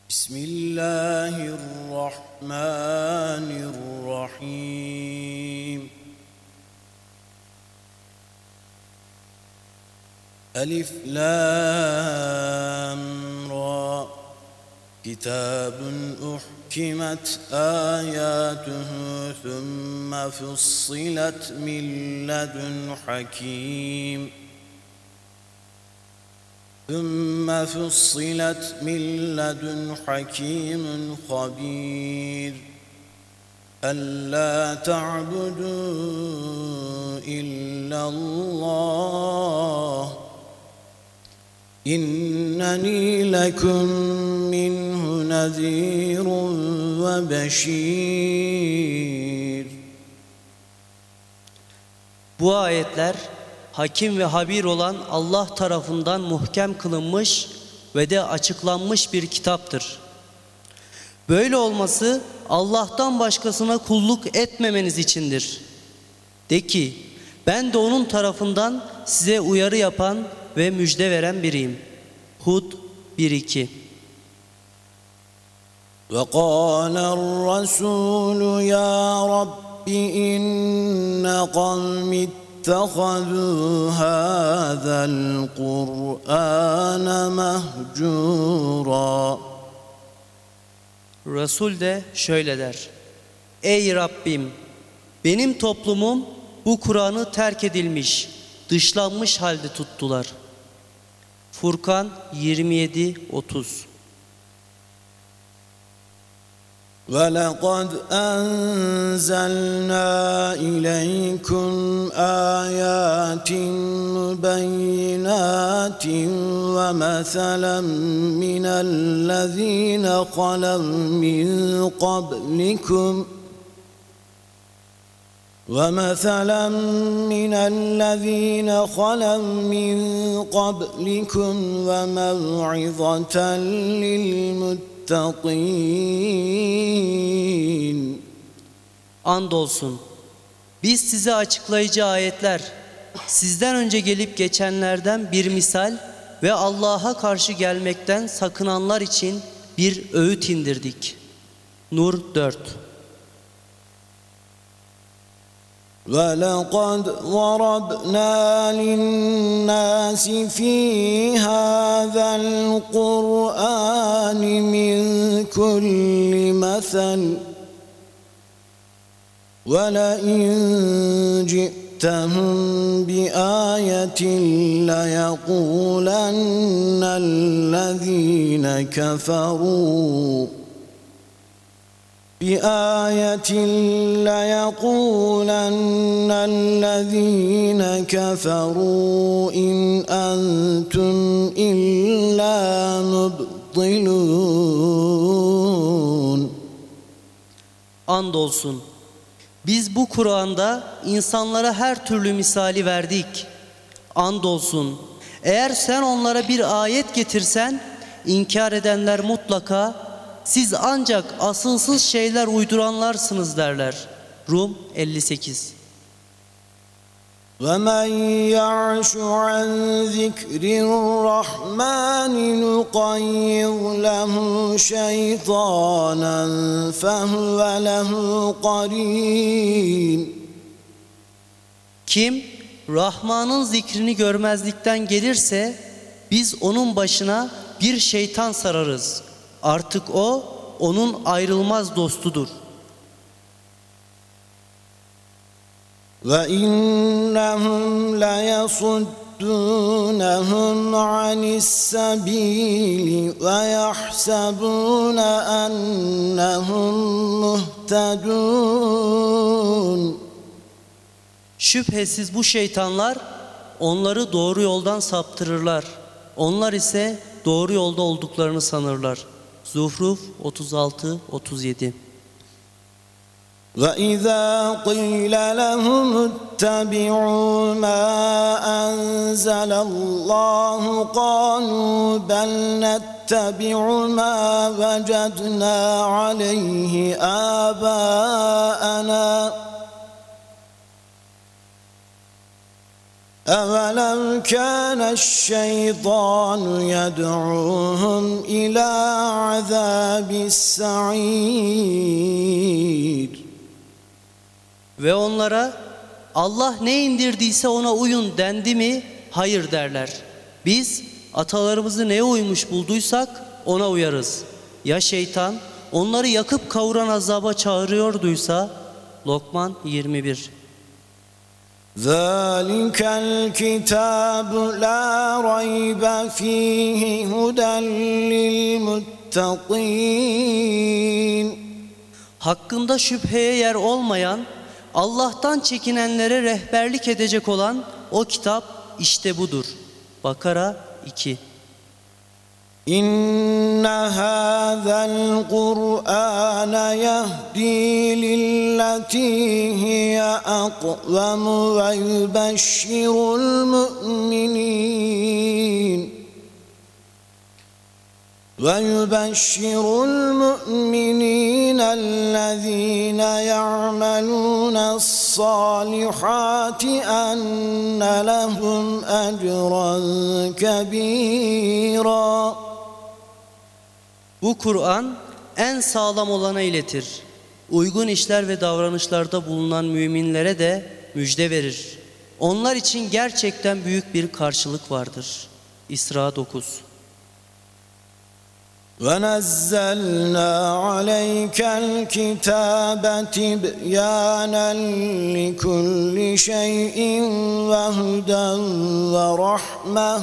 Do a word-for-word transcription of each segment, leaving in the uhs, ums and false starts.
Bismillahirrahmanirrahim. Elif lam ra. Kitabun uhkimet ayatuhu thumma fussilet min ledun hakim. ثم فصلت من لدن حكيم خبير ألا تعبدوا إلا الله إنني لكم منه نذير وبشير. Bu ayetler Hakim ve habir olan Allah tarafından muhkem kılınmış ve de açıklanmış bir kitaptır. Böyle olması Allah'tan başkasına kulluk etmemeniz içindir. De ki, ben de onun tarafından size uyarı yapan ve müjde veren biriyim. Hud bir iki. وَقَالَ الرَّسُولُ يَا رَبِّ إِنَّ قَوْمِي اتَّخَذُوا هَذَا الْقُرْآنَ مَهْجُورًا. Resul de şöyle der: Ey Rabbim, benim toplumum bu Kur'an'ı terk edilmiş, dışlanmış halde tuttular. Furkan yirmi yedi otuz. وَلَقَدْ أَنزَلْنَا إِلَيْكُمْ آيَاتٍ مُبَيِّنَاتٍ وَمَثَلًا مِنَ الَّذِينَ خَلَوْا مِنْ قَبْلِكُمْ وَمَثَلًا مِنَ الَّذِينَ خَلَوْا مِنْ قَبْلِكُمْ وَمَوْعِظَةً لِلْمُتَّقِينَ. Andolsun biz size açıklayıcı ayetler, sizden önce gelip geçenlerden bir misal ve Allah'a karşı gelmekten sakınanlar için bir öğüt indirdik. Nur dört. وَلَقَدْ ضَرَبْنَا لِلنَّاسِ فِي هَذَا الْقُرْآنِ مِنْ كُلِّ مَثَلٍ وَلَئِنْ جِئْتَهُمْ بِآيَةٍ لَيَقُولَنَّ الَّذِينَ كَفَرُوا بِآيَةٍ لَيَقُولَنَّ الَّذِينَ كَفَرُوا إِنْ أَنْتُمْ إِلَّا مُبْطِلُونَ. Andolsun biz bu Kur'an'da insanlara her türlü misali verdik. Andolsun eğer sen onlara bir ayet getirsen, inkar edenler mutlaka siz ancak asılsız şeyler uyduranlarsınız derler. Rum elli sekiz. وَمَنْ يَعْشُ عَنْ ذِكْرِ الرَّحْمَنِ نُقَيِّضْ لَهُ شَيْطَانًا فَهُوَ لَهُ قَرِينٌ. Kim Rahman'ın zikrini görmezlikten gelirse biz onun başına bir şeytan sararız. Artık o onun ayrılmaz dostudur. وَإِنَّهُمْ لَيَصُدُّونَهُمْ عَنِ السَّبِيلِ وَيَحْسَبُونَ أَنَّهُمْ مُهْتَدُونَ. Şüphesiz bu şeytanlar onları doğru yoldan saptırırlar. Onlar ise doğru yolda olduklarını sanırlar. Zuhruf otuz altı otuz yedi. وَإِذَا قِيلَ لَهُمُ اتَّبِعُوا مَا أَنزَلَ اللَّهُ قَالُوا بَلْ نَتَّبِعُ مَا وَجَدْنَا عَلَيْهِ آبَاءَنَا أَوَلَوْ كَانَ الشَّيْطَانُ يَدْعُوهُمْ إِلَى عَذَابِ السَّعِيرِ. Ve onlara Allah ne indirdiyse ona uyun dendi mi? Hayır derler. Biz atalarımızı neye uymuş bulduysak ona uyarız. Ya şeytan onları yakıp kavuran azaba çağırıyorduysa? Lokman yirmi bir. ذَٰلِكَ الْكِتَابُ لَا رَيْبَ فِيهِ هُدًى لِلْمُتَّقِينَ. Hakkında şüpheye yer olmayan, Allah'tan çekinenlere rehberlik edecek olan o kitap işte budur. Bakara iki. İnne hâzel Kur'âne yehdi lilleti hiye akvemu ve yübeşşirul mu'minin ve yübeşşirul mu'minin ellezîne ya'melûne's-sâlihâti enne lehum ecran kebîrâ. Bu Kur'an en sağlam olana iletir. Uygun işler ve davranışlarda bulunan müminlere de müjde verir. Onlar için gerçekten büyük bir karşılık vardır. İsra dokuz. وَنَزَّلْنَا عَلَيْكَ الْكِتَابَ تِبْيَانًا لِكُلِّ شَيْءٍ وَهُدًى وَرَحْمَةً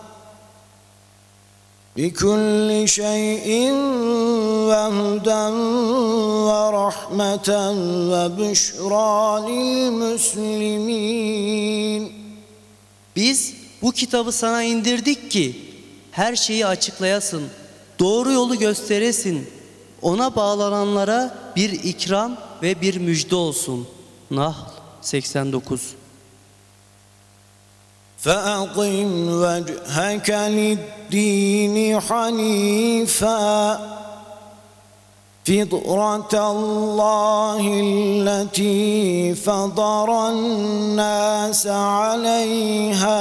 لِكُلِّ شَيْءٍ وَهُدًى وَرَحْمَةً وَبُشْرَى لِلْمُسْلِمِينَ. Biz bu kitabı sana indirdik ki her şeyi açıklayasın, doğru yolu gösteresin, ona bağlananlara bir ikram ve bir müjde olsun. Nahl seksen dokuz. فَأَقِمْ وَجْهَكَ لِلدِّينِ حَنِيفًا فِطْرَةَ اللَّهِ الَّتِي فَطَرَ النَّاسَ عَلَيْهَا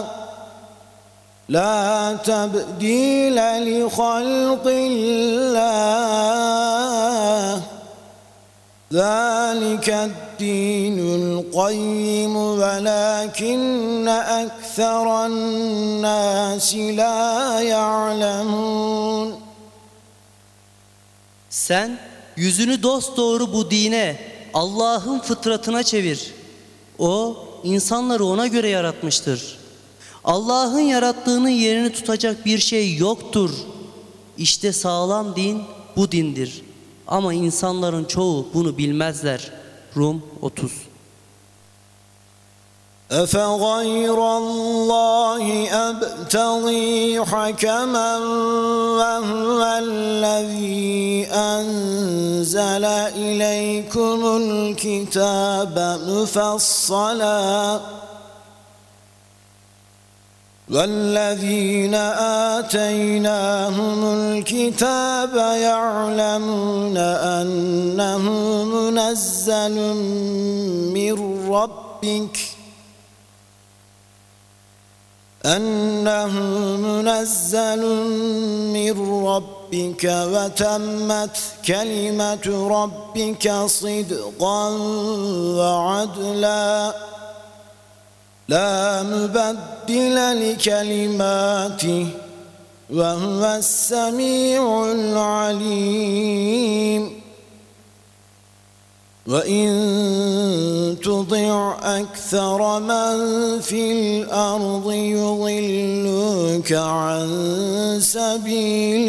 لَا تَبْدِيلَ لِخَلْقِ اللَّهِ ذَٰلِكَ الدِّينُ الْقَيِّمُ وَلَٰكِنَّ أَكْثَرَ النَّاسِ لَا يَعْلَمُونَ. Sen yüzünü dosdoğru bu dine, Allah'ın fıtratına çevir. O insanları ona göre yaratmıştır. Allah'ın yarattığının yerini tutacak bir şey yoktur. İşte sağlam din bu dindir. Ama insanların çoğu bunu bilmezler. Rum otuz. أَفَغَيْرَ اللّٰهِ أَبْتَغِي حَكَمًا وَهُوَ الَّذ۪ي أَنْزَلَ إِلَيْكُمُ الْكِتَابَ مُفَصَّلًا وَالَّذ۪ينَ آتَيْنَاهُمُ الْكِتَابَ يَعْلَمُونَ أَنَّهُ مُنَزَّلٌ مِّن رَّبِّكَ أَنَّهُ مُنَزَّلٌ مِّن رَّبِّكَ وَتَمَّتْ كَلِمَةُ رَبِّكَ صِدْقًا وَعَدْلًا لَا مُبَدِّلَ لِكَلِمَاتِهِ وَهُوَ السَّمِيعُ الْعَلِيمُ. وَإِن تُطِعْ أَكْثَرَ مَنْ فِي الْأَرْضِ يُضِلُّوكَ عَنْ سَبِيلِ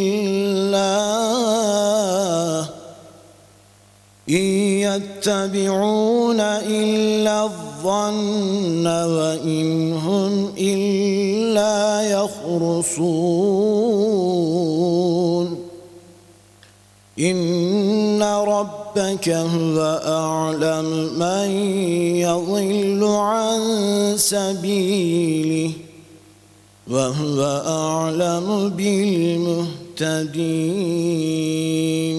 اللَّهِ إِنْ يَتَّبِعُونَ إِلَّا الظَّنَّ وَإِنْ هُمْ إِلَّا يَخْرُصُونَ. إِنَّ رَبَّكَ هُوَ أَعْلَمُ مَنْ يَضِلُّ عَنْ سَبِيلِهِ وَهُوَ أَعْلَمُ بِالْمُهْتَدِينَ.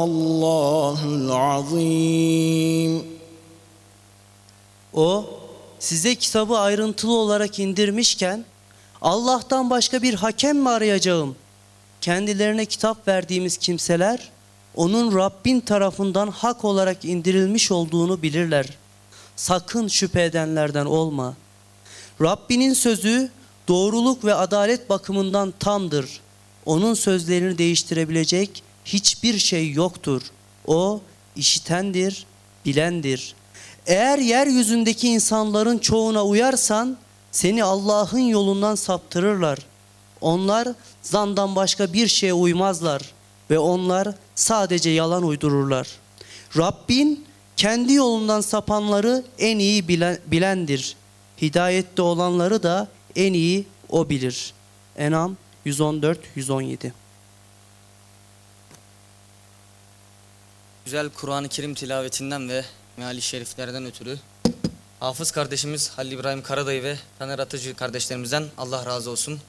Sadakallahul azim. O size kitabı ayrıntılı olarak indirmişken Allah'tan başka bir hakem mi arayacağım? Kendilerine kitap verdiğimiz kimseler onun Rabbin tarafından hak olarak indirilmiş olduğunu bilirler. Sakın şüphe edenlerden olma. Rabbinin sözü doğruluk ve adalet bakımından tamdır. Onun sözlerini değiştirebilecek hiçbir şey yoktur. O işitendir, bilendir. Eğer yeryüzündeki insanların çoğuna uyarsan seni Allah'ın yolundan saptırırlar. Onlar zandan başka bir şeye uymazlar ve onlar sadece yalan uydururlar. Rabbin kendi yolundan sapanları en iyi bilen, bilendir. Hidayette olanları da en iyi O bilir. En'am yüz on dört yüz on yedi. Güzel Kur'an-ı Kerim tilavetinden ve meali şeriflerden ötürü Hafız kardeşimiz Halil İbrahim Karadayı ve Taner Atıcı kardeşlerimizden Allah razı olsun.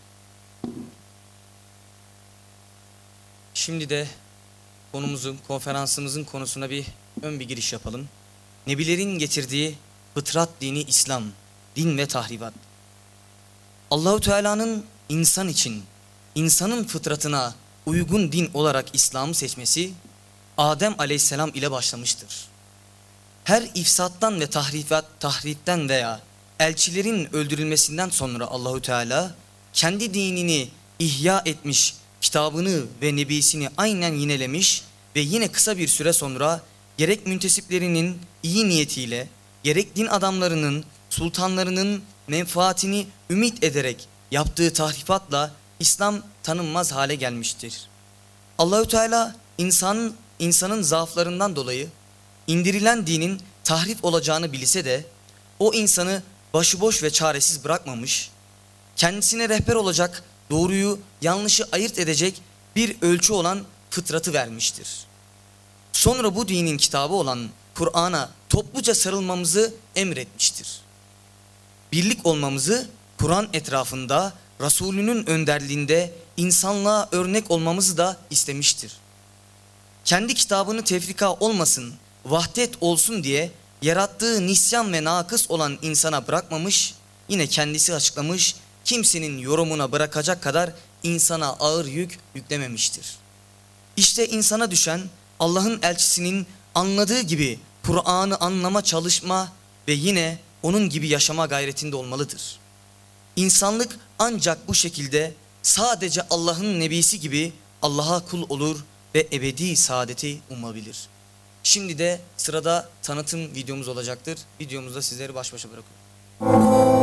Şimdi de konumuzun, konferansımızın konusuna bir ön bir giriş yapalım. Nebilerin getirdiği fıtrat dini İslam, din ve tahribat. Allahu Teala'nın insan için, insanın fıtratına uygun din olarak İslam'ı seçmesi Adem Aleyhisselam ile başlamıştır. Her ifsattan ve tahrifat, tahripten veya elçilerin öldürülmesinden sonra Allahu Teala kendi dinini ihya etmiş, kitabını ve nebisini aynen yinelemiş ve yine kısa bir süre sonra gerek müntesiplerinin iyi niyetiyle, gerek din adamlarının, sultanlarının menfaatini ümit ederek yaptığı tahrifatla İslam tanınmaz hale gelmiştir. Allahü Teala insanın, insanın zaaflarından dolayı indirilen dinin tahrif olacağını bilse de o insanı başıboş ve çaresiz bırakmamış, kendisine rehber olacak, doğruyu yanlışı ayırt edecek bir ölçü olan fıtratı vermiştir. Sonra bu dinin kitabı olan Kur'an'a topluca sarılmamızı emretmiştir. Birlik olmamızı Kur'an etrafında, Resulünün önderliğinde insanlığa örnek olmamızı da istemiştir. Kendi kitabını tefrika olmasın, vahdet olsun diye yarattığı nisyan ve nakıs olan insana bırakmamış, yine kendisi açıklamış, kimsenin yorumuna bırakacak kadar insana ağır yük yüklememiştir. İşte insana düşen Allah'ın elçisinin anladığı gibi Kur'an'ı anlama çalışma ve yine onun gibi yaşama gayretinde olmalıdır. İnsanlık ancak bu şekilde sadece Allah'ın nebisi gibi Allah'a kul olur ve ebedi saadeti umabilir. Şimdi de sırada tanıtım videomuz olacaktır. Videomuzda sizleri baş başa bırakıyorum.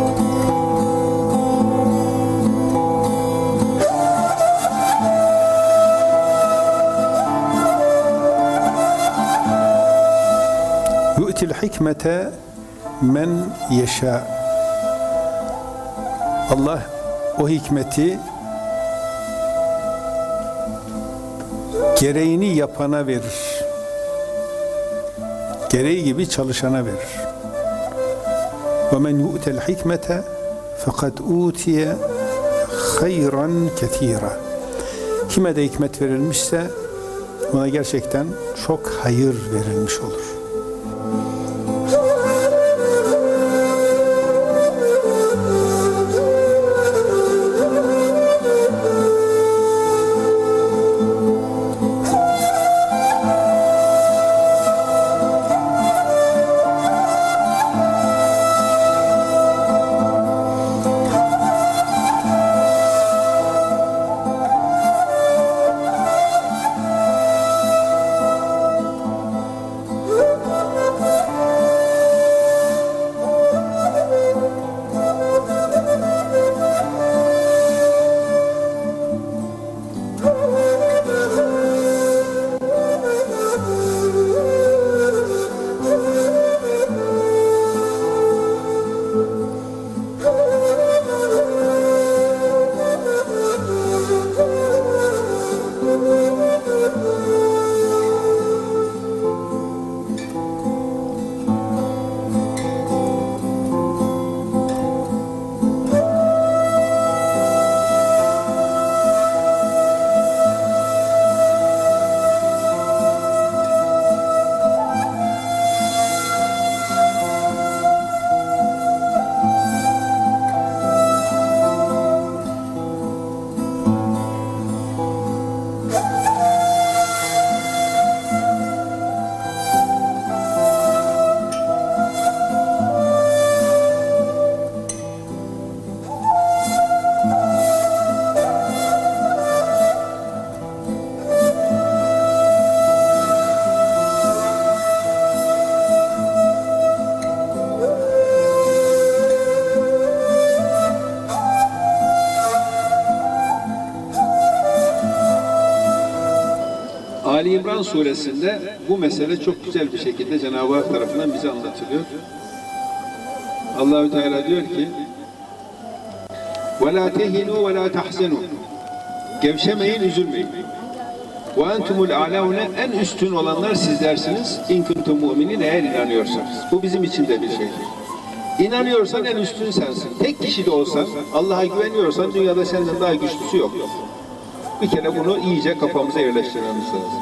Yu'til hikmete men yeşâ. Allah o hikmeti gereğini yapana verir. Gereği gibi çalışana verir. Ve men yu'tel hikmete fakat utiye hayran ketira. Kime de hikmet verilmişse ona gerçekten çok hayır verilmiş olur. Ali İmran suresinde bu mesele çok güzel bir şekilde Cenab-ı Hak tarafından bize anlatılıyor. Allahü Teala diyor ki: وَلَا تَهِنُوا وَلَا تَحْزَنُوا Gevşemeyin, üzülmeyin. وَاَنْتُمُ الْاَعْلَوْنَ En üstün olanlar sizlersiniz. اِنْ كُنْتُمْ مُؤْمِنِينَ Eğer inanıyorsanız. Bu bizim için de bir şeydir. İnanıyorsan en üstün sensin. Tek kişi de olsan, Allah'a güveniyorsan dünyada senden daha güçlüsü yok. Bir kere bunu iyice kafamıza yerleştirmemiz lazım.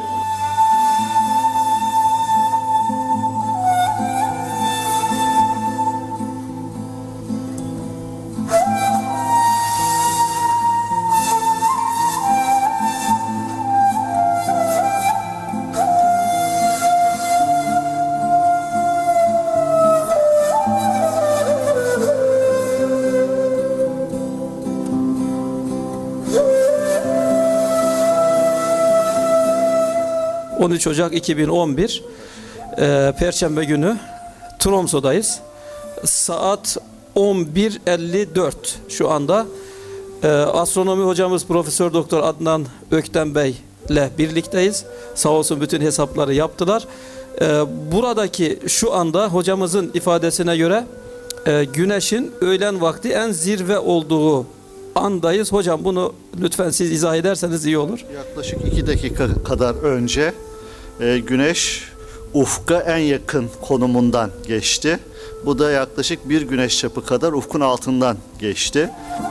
on üç Ocak iki bin on bir e, Perşembe günü Tromso'dayız. Saat on bir elli dört şu anda. E, astronomi hocamız Profesör Doktor Adnan Öktem Bey ile birlikteyiz. Sağ olsun bütün hesapları yaptılar. E, buradaki şu anda hocamızın ifadesine göre e, güneşin öğlen vakti en zirve olduğu andayız. Hocam bunu lütfen siz izah ederseniz iyi olur. Yaklaşık iki dakika kadar önce e, güneş ufka en yakın konumundan geçti. Bu da yaklaşık bir güneş çapı kadar ufkun altından geçti.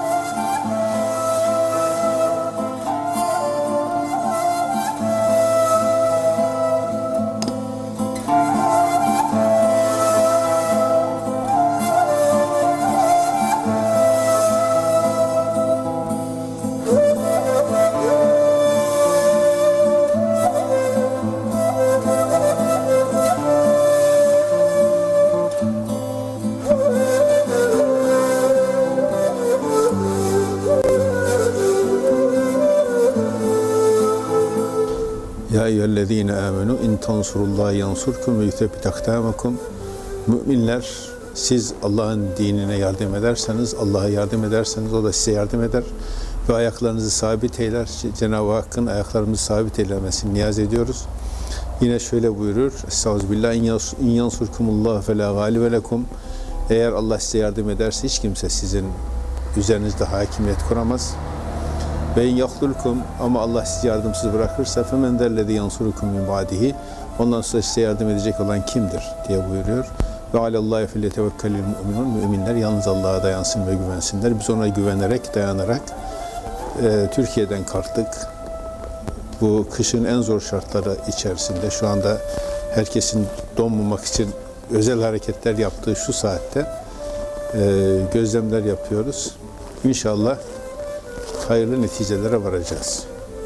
Ya eyyühellezine amenu in tansurullahi yansurkum ve yuthebbit akdamakum. Müminler, siz Allah'ın dinine yardım ederseniz, Allah'a yardım ederseniz o da size yardım eder ve ayaklarınızı sabit eyler. Cenab-ı Hakk'ın ayaklarımızı sabit eylemesini niyaz ediyoruz. Yine şöyle buyurur: Estağfirullah, in yansurkumullah fela galibe lekum. Eğer Allah size yardım ederse hiç kimse sizin üzerinizde hakimiyet kuramaz. Ve in yahlulkum, ama Allah sizi yardımsız bırakırsa femen dellezî yansurukum min ba'dihi, ondan sonra size yardım edecek olan kimdir diye buyuruyor. Ve alallahi felyetevekkelil mu'minun, müminler yalnız Allah'a dayansın ve güvensinler. Biz ona güvenerek, dayanarak e, Türkiye'den kalktık. Bu kışın en zor şartları içerisinde şu anda herkesin donmamak için özel hareketler yaptığı şu saatte e, gözlemler yapıyoruz. İnşallah hayırlı neticelere varacağız.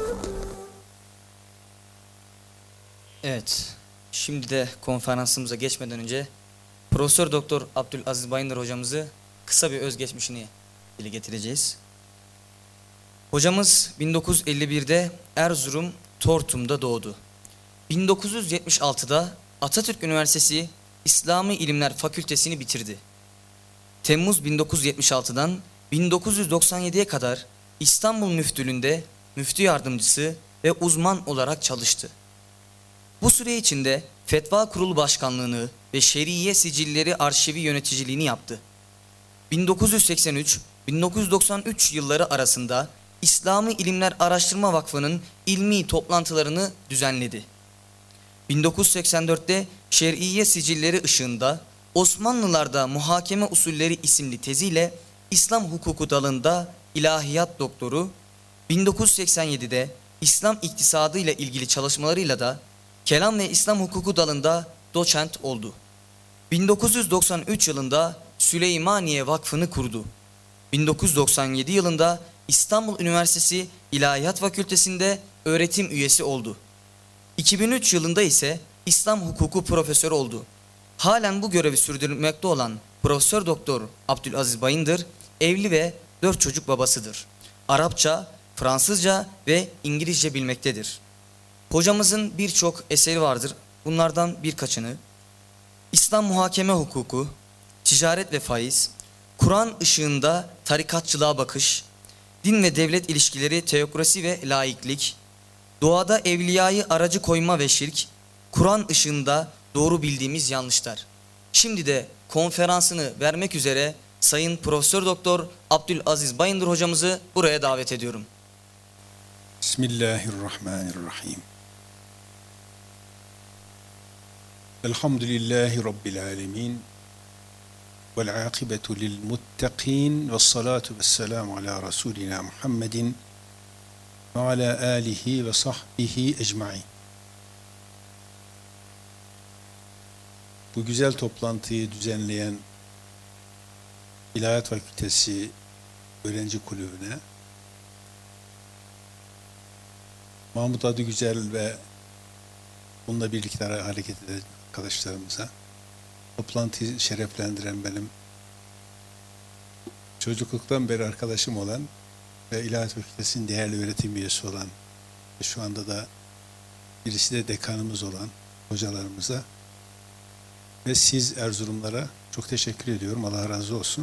Evet, şimdi de konferansımıza geçmeden önce Profesör Doktor Abdülaziz Bayındır hocamızı kısa bir özgeçmişini dile getireceğiz. Hocamız bin dokuz yüz elli bir'de Erzurum Tortum'da doğdu. bin dokuz yüz yetmiş altı'da Atatürk Üniversitesi İslami İlimler Fakültesini bitirdi. Temmuz bin dokuz yüz yetmiş altı'dan bin dokuz yüz doksan yedi'ye kadar İstanbul Müftülüğü'nde müftü yardımcısı ve uzman olarak çalıştı. Bu süre içinde Fetva Kurulu Başkanlığını ve Şer'iye Sicilleri Arşivi yöneticiliğini yaptı. bin dokuz yüz seksen üç - bin dokuz yüz doksan üç yılları arasında İslami İlimler Araştırma Vakfı'nın ilmi toplantılarını düzenledi. bin dokuz yüz seksen dört'te Şer'iye Sicilleri ışığında Osmanlılarda Muhakeme Usulleri isimli teziyle İslam Hukuku dalında ilahiyat doktoru, bin dokuz yüz seksen yedi'de İslam iktisadı ile ilgili çalışmalarıyla da Kelam ve İslam Hukuku dalında doçent oldu. bin dokuz yüz doksan üç yılında Süleymaniye Vakfı'nı kurdu. bin dokuz yüz doksan yedi yılında İstanbul Üniversitesi İlahiyat Fakültesi'nde öğretim üyesi oldu. iki bin üç yılında ise İslam Hukuku profesörü oldu. Halen bu görevi sürdürmekte olan Profesör Doktor Abdülaziz Bayındır evli ve dört çocuk babasıdır. Arapça, Fransızca ve İngilizce bilmektedir. Hocamızın birçok eseri vardır. Bunlardan birkaçını: İslam Muhakeme Hukuku, Ticaret ve Faiz, Kur'an ışığında tarikatçılığa bakış, Din ve Devlet İlişkileri, Teokrasi ve Laiklik, doğada evliyayı aracı koyma ve şirk, Kur'an ışığında doğru bildiğimiz yanlışlar. Şimdi de konferansını vermek üzere Sayın Profesör Doktor Abdülaziz Bayındır hocamızı buraya davet ediyorum. Bismillahirrahmanirrahim. Elhamdülillahi Rabbil alemin. Vel akibetu lil muttaqin. Ve salatu ve selamu ala Resulina Muhammedin ve ala alihi ve sahbihi ecmain. Bu güzel toplantıyı düzenleyen İlahiyat Fakültesi Öğrenci Kulübü'ne, Mahmut Adıgüzel ve bununla birlikte hareket eden arkadaşlarımıza, toplantıyı şereflendiren benim çocukluktan beri arkadaşım olan ve İlahiyat Fakültesi'nin değerli öğretim üyesi olan ve şu anda da birisi de dekanımız olan hocalarımıza ve siz Erzurumlara çok teşekkür ediyorum. Allah razı olsun.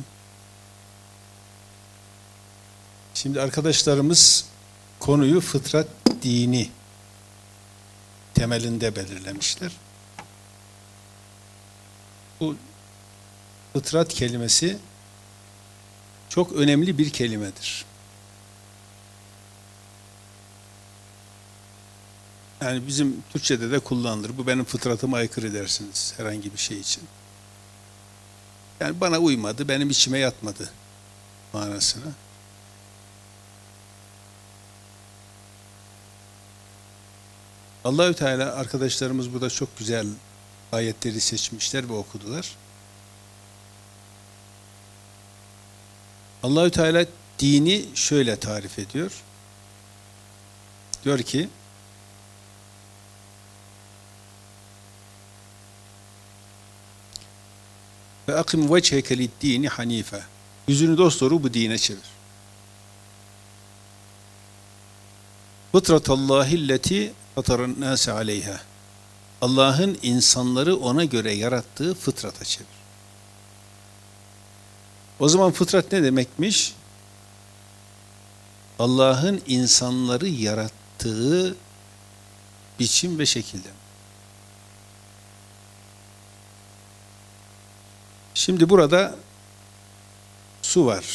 Şimdi arkadaşlarımız konuyu fıtrat dini temelinde belirlemişler. Bu fıtrat kelimesi çok önemli bir kelimedir. Yani bizim Türkçe'de de kullanılır. Bu benim fıtratıma aykırı dersiniz herhangi bir şey için. Yani bana uymadı, benim içime yatmadı manasına. Allahü Teala arkadaşlarımız burada çok güzel ayetleri seçmişler ve okudular. Allahü Teala dini şöyle tarif ediyor. Diyor ki: Ve akim vechheke lid-dini hanife. Yüzünü dosdoğru bu dine çevir. Fıtratallahi'lleti fataran nase aleyha. Allah'ın insanları ona göre yarattığı fıtrata çevir. O zaman fıtrat ne demekmiş? Allah'ın insanları yarattığı biçim ve şekilde. Şimdi burada su var.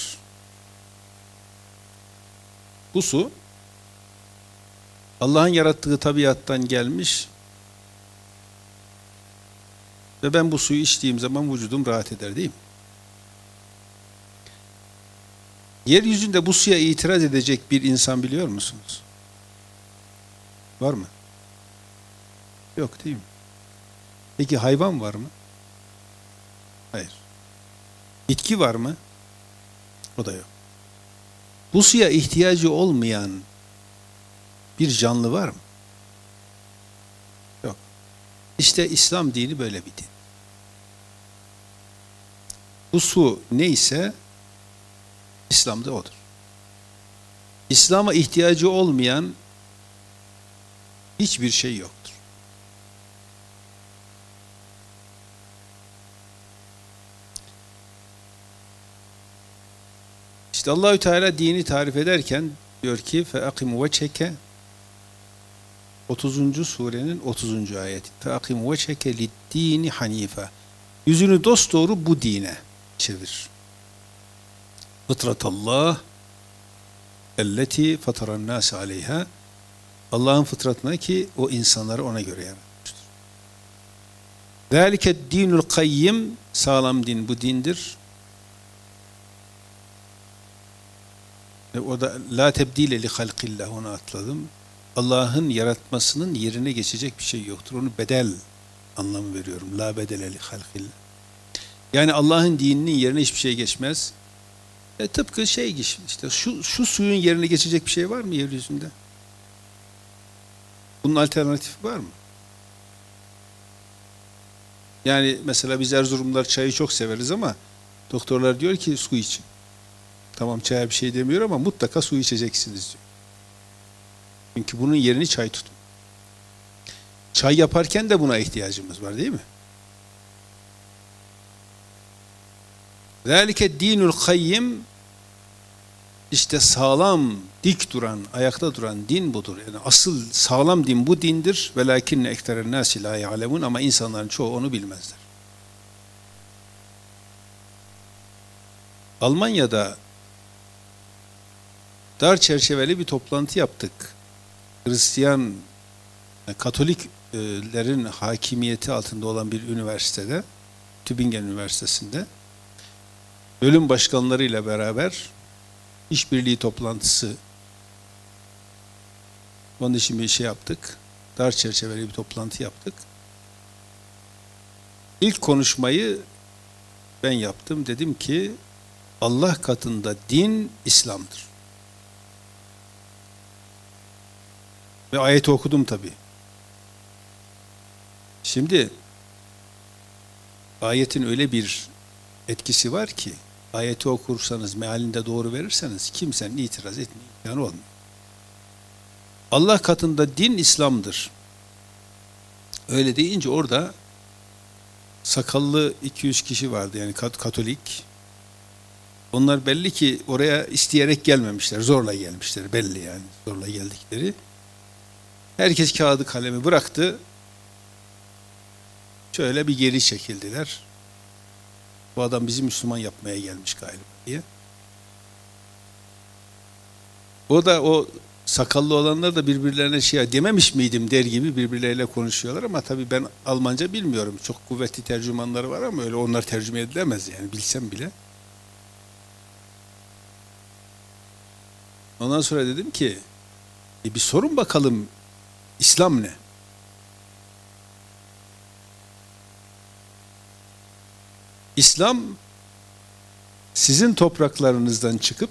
Bu su Allah'ın yarattığı tabiattan gelmiş ve ben bu suyu içtiğim zaman vücudum rahat eder, değil mi? Yeryüzünde bu suya itiraz edecek bir insan biliyor musunuz? Var mı? Yok, değil mi? Peki hayvan var mı? Hayır. Bitki var mı? O da yok. Bu suya ihtiyacı olmayan bir canlı var mı? Yok. İşte İslam dini böyle bir din. Bu su neyse İslam'da odur. İslam'a ihtiyacı olmayan hiçbir şey yoktur. İşte Allahü Teala dini tarif ederken diyor ki fe akim veçheke otuzuncu surenin otuzuncu ayeti. Fe akim veçheke lid-dini hanife. Yüzünü dosdoğru bu dine çevir. Fıtratallah elleti fataran nas aleyha. Allah'ın fıtratına ki o insanları ona göre yaratmıştır. Zalike dinul kayyim, sağlam din bu dindir. E o da la tebdile li halqillah, onu atladım. Allah'ın yaratmasının yerine geçecek bir şey yoktur. Onu bedel anlamı veriyorum. La bedele li halqillah. Yani Allah'ın dininin yerine hiçbir şey geçmez. E, tıpkı şey işte şu, şu suyun yerine geçecek bir şey var mı yeryüzünde? Bunun alternatifi var mı? Yani mesela biz Erzurumlular çayı çok severiz ama doktorlar diyor ki su için. Tamam, çaya bir şey demiyor ama mutlaka su içeceksiniz diyor. Çünkü bunun yerini çay tutun. Çay yaparken de buna ihtiyacımız var, değil mi? Zalike dinul kayyim, İşte sağlam, dik duran, ayakta duran din budur. Yani asıl sağlam din bu dindir. Velakinne ekseren nâsi lâ ya'lemûn, ama insanların çoğu onu bilmezler. Almanya'da dar çerçeveli bir toplantı yaptık. Hristiyan, Katoliklerin hakimiyeti altında olan bir üniversitede, Tübingen Üniversitesi'nde, bölüm başkanlarıyla beraber işbirliği toplantısı, onun için bir şey yaptık. Dar çerçeveli bir toplantı yaptık. İlk konuşmayı ben yaptım. Dedim ki Allah katında din İslam'dır. Ve ayeti okudum tabii. Şimdi ayetin öyle bir etkisi var ki, ayeti okursanız, mealinde doğru verirseniz kimsenin itiraz etme imkanı olmuyor. Allah katında din İslam'dır. Öyle deyince orada sakallı iki yüz kişi vardı, yani Katolik. Onlar belli ki oraya isteyerek gelmemişler, zorla gelmişler, belli yani zorla geldikleri. Herkes kağıdı kalemi bıraktı. Şöyle bir geri çekildiler. Bu adam bizi Müslüman yapmaya gelmiş galiba diye. O da, o sakallı olanlar da birbirlerine şey dememiş miydim der gibi birbirleriyle konuşuyorlar, ama tabii ben Almanca bilmiyorum. Çok kuvvetli tercümanları var ama öyle onlar tercüme edilemez yani, bilsem bile. Ondan sonra dedim ki e bir sorun bakalım, İslam ne? İslam sizin topraklarınızdan çıkıp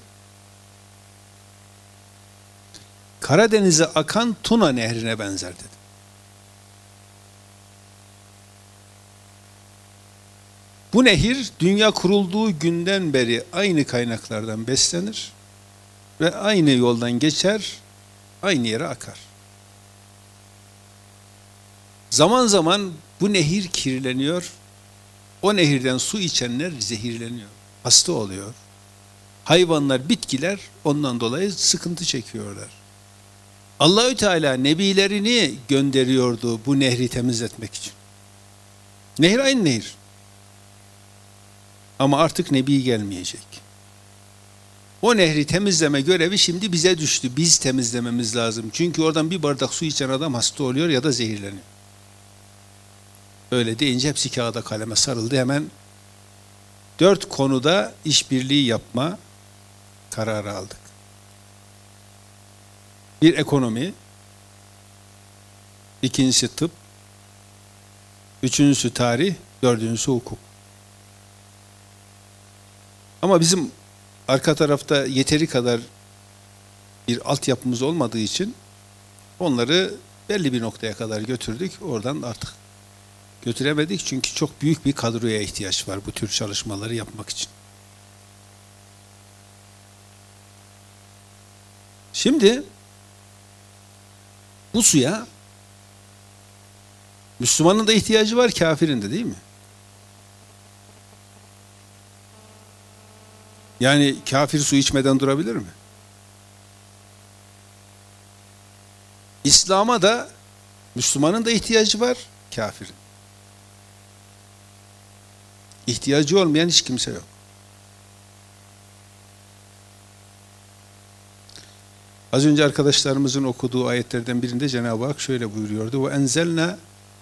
Karadeniz'e akan Tuna Nehri'ne benzer dedi. Bu nehir dünya kurulduğu günden beri aynı kaynaklardan beslenir ve aynı yoldan geçer, aynı yere akar. Zaman zaman bu nehir kirleniyor, o nehirden su içenler zehirleniyor, hasta oluyor. Hayvanlar, bitkiler ondan dolayı sıkıntı çekiyorlar. Allahü Teala nebilerini gönderiyordu bu nehri temizletmek için. Nehir aynı nehir. Ama artık nebi gelmeyecek. O nehri temizleme görevi şimdi bize düştü. Biz temizlememiz lazım. Çünkü oradan bir bardak su içen adam hasta oluyor ya da zehirleniyor. Öyle deyince hepsi kağıda kaleme sarıldı. Hemen dört konuda işbirliği yapma kararı aldık. Bir, ekonomi. İkincisi tıp. Üçüncüsü tarih. Dördüncüsü hukuk. Ama bizim arka tarafta yeteri kadar bir altyapımız olmadığı için onları belli bir noktaya kadar götürdük. Oradan artık götüremedik çünkü çok büyük bir kadroya ihtiyaç var bu tür çalışmaları yapmak için. Şimdi bu suya Müslümanın da ihtiyacı var, kafirin de, değil mi? Yani kafir su içmeden durabilir mi? İslam'a da Müslümanın da ihtiyacı var, kafirin. İhtiyacı olmayan hiç kimse yok. Az önce arkadaşlarımızın okuduğu ayetlerden birinde Cenab-ı Hak şöyle buyuruyordu: "Ve enzelna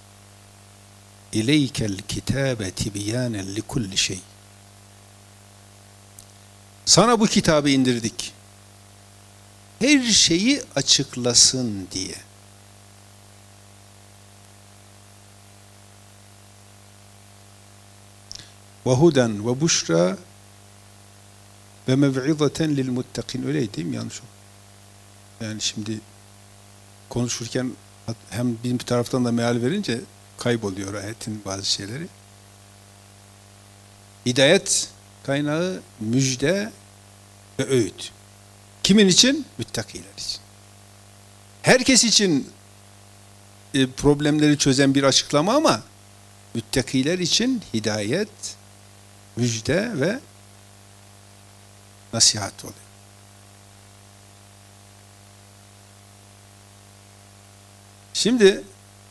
ileykel kitabe tibyanen likulli şey." Sana bu kitabı indirdik, her şeyi açıklasın diye. وَهُدًا وَبُشْرًا وَمَوْعِظَةً لِلْمُتَّقِينَ. Öyleydi değil mi? Yanlış oldu. Yani şimdi konuşurken hem bir taraftan da meal verince kayboluyor ayetin bazı şeyleri. Hidayet kaynağı, müjde ve öğüt. Kimin için? Müttakiler için. Herkes için e, problemleri çözen bir açıklama, ama müttakiler için hidayet, müjde ve nasihat oluyor. Şimdi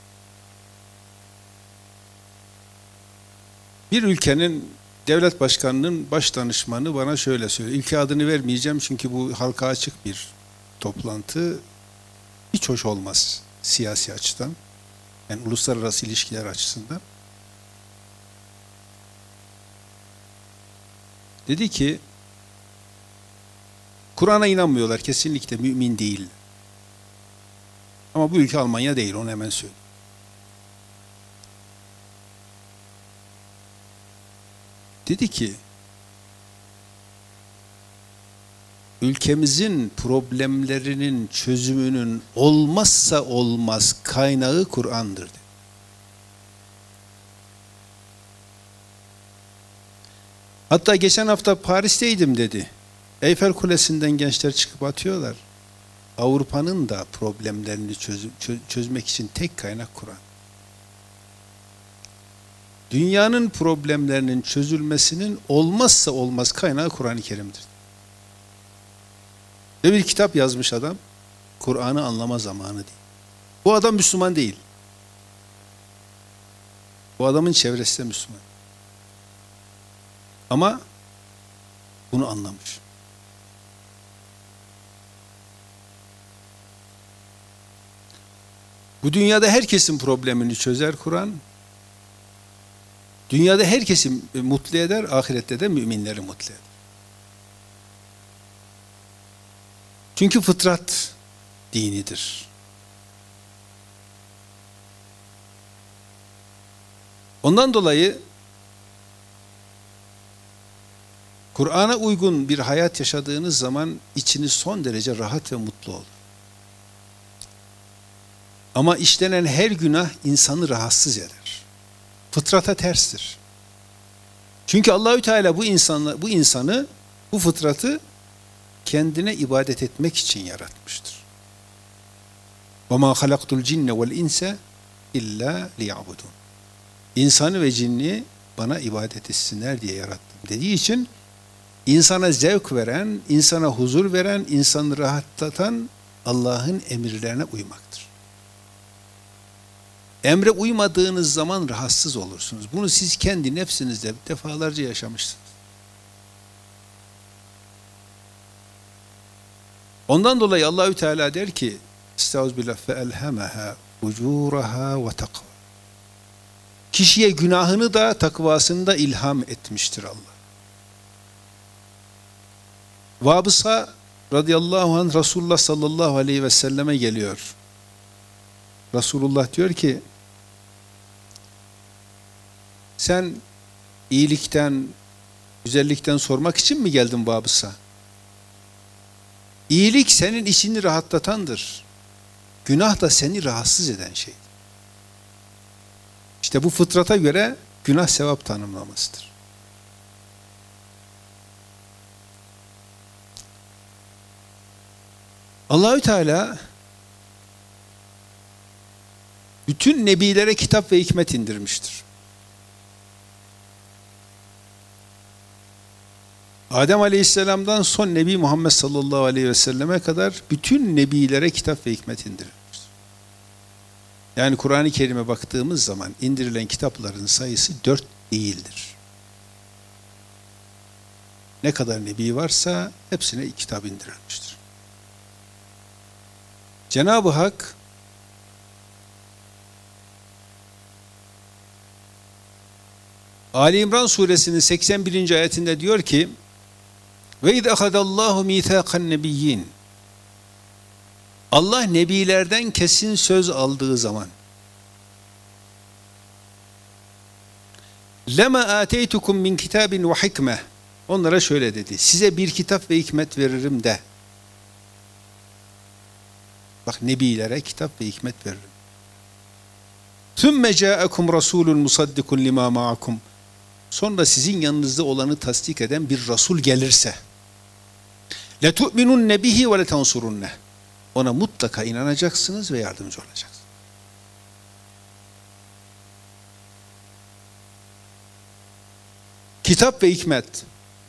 bir ülkenin devlet başkanının baş danışmanı bana şöyle söylüyor. Ülke adını vermeyeceğim çünkü bu halka açık bir toplantı. Hiç hoş olmaz siyasi açıdan. Yani uluslararası ilişkiler açısından. Dedi ki Kur'an'a inanmıyorlar. Kesinlikle mümin değil. Ama bu ülke Almanya değil. Onu hemen söyleyeyim. Dedi ki ülkemizin problemlerinin çözümünün olmazsa olmaz kaynağı Kur'an'dır dedi. Hatta geçen hafta Paris'teydim dedi. Eyfel Kulesi'nden gençler çıkıp atıyorlar. Avrupa'nın da problemlerini çöz, çöz, çözmek için tek kaynak Kur'an. Dünyanın problemlerinin çözülmesinin olmazsa olmaz kaynağı Kur'an-ı Kerim'dir. Ve bir kitap yazmış adam, Kur'an'ı anlama zamanı değil. Bu adam Müslüman değil. Bu adamın çevresi de Müslüman. Ama bunu anlamış. Bu dünyada herkesin problemini çözer Kur'an. Dünyada herkesi mutlu eder, ahirette de müminleri mutlu eder. Çünkü fıtrat dinidir. Ondan dolayı Kur'an'a uygun bir hayat yaşadığınız zaman içiniz son derece rahat ve mutlu olur. Ama işlenen her günah insanı rahatsız eder. Fıtrata terstir. Çünkü Allahü Teala bu insanı, bu insanı, bu fıtratı kendine ibadet etmek için yaratmıştır. وَمَا خَلَقْتُ الْجِنَّ وَالْاِنْسَ اِلَّا لِيَعْبُدُونَ İnsanı ve cinni bana ibadet etsinler diye yarattım dediği için insana zevk veren, insana huzur veren, insanı rahatlatan Allah'ın emirlerine uymaktır. Emre uymadığınız zaman rahatsız olursunuz. Bunu siz kendi nefsinizde defalarca yaşamışsınız. Ondan dolayı Allahü Teala der ki Estağfirullah fe elhemaha ucuraha ve takva. Kişiye günahını da takvasını da ilham etmiştir Allah. Vabısa radıyallahu anh Resulullah sallallahu aleyhi ve selleme geliyor. Resulullah diyor ki sen iyilikten, güzellikten sormak için mi geldin Vabısa? İyilik senin içini rahatlatandır. Günah da seni rahatsız eden şeydir. İşte bu fıtrata göre günah sevap tanımlamasıdır. Allahü Teala bütün nebilere kitap ve hikmet indirmiştir. Adem Aleyhisselam'dan son Nebi Muhammed sallallahu aleyhi ve selleme kadar bütün nebilere kitap ve hikmet indirilmiştir. Yani Kur'an-ı Kerim'e baktığımız zaman indirilen kitapların sayısı dört değildir. Ne kadar nebi varsa hepsine kitap indirilmiştir. Cenab-ı Hak Ali İmran suresinin seksen birinci ayetinde diyor ki ve iz ahadallahu mithaqan nebiyyin Allah nebilerden kesin söz aldığı zaman lema ateytukum min kitabin ve hikme onlara şöyle dedi. Size bir kitap ve hikmet veririm de. Bak nebilere kitap ve hikmet veririm. Sümme ca'akum rasulun musaddikun lima ma'akum. Sonra sizin yanınızda olanı tasdik eden bir Resul gelirse لَتُؤْمِنُنَّ بِهِ وَلَتَنْصُرُنَّهِ ona mutlaka inanacaksınız ve yardımcı olacaksınız. Kitap ve hikmet.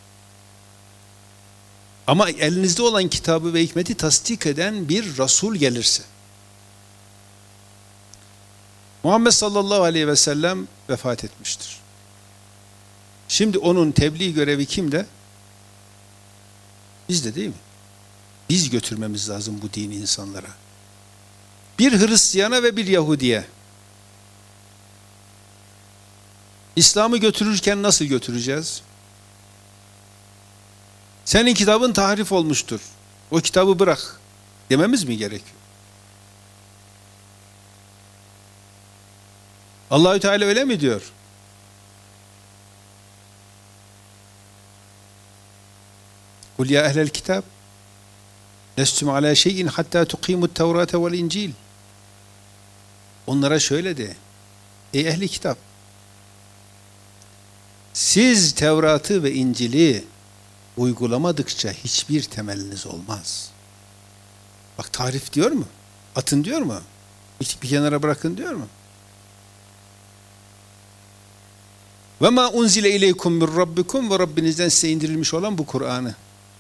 Ama elinizde olan kitabı ve hikmeti tasdik eden bir Resul gelirse Muhammed sallallahu aleyhi ve sellem vefat etmiştir. Şimdi onun tebliğ görevi kimde? Bizde değil mi? Biz götürmemiz lazım bu dini insanlara. Bir Hristiyana ve bir Yahudiye. İslam'ı götürürken nasıl götüreceğiz? Senin kitabın tahrif olmuştur. O kitabı bırak dememiz mi gerekiyor? Allahü Teala öyle mi diyor? Kul ya ehlel kitab lestum ala şeyin hatta tuqimut tevrate vel incil. Onlara şöyle de: ey ehli kitap, siz Tevrat'ı ve İncil'i uygulamadıkça hiçbir temeliniz olmaz. Bak, tarif diyor mu? Atın diyor mu? Bir, bir kenara bırakın diyor mu? Ve ma unzile ileykum min rabbikum, ve Rabbinizden size indirilmiş olan bu Kur'an'ı.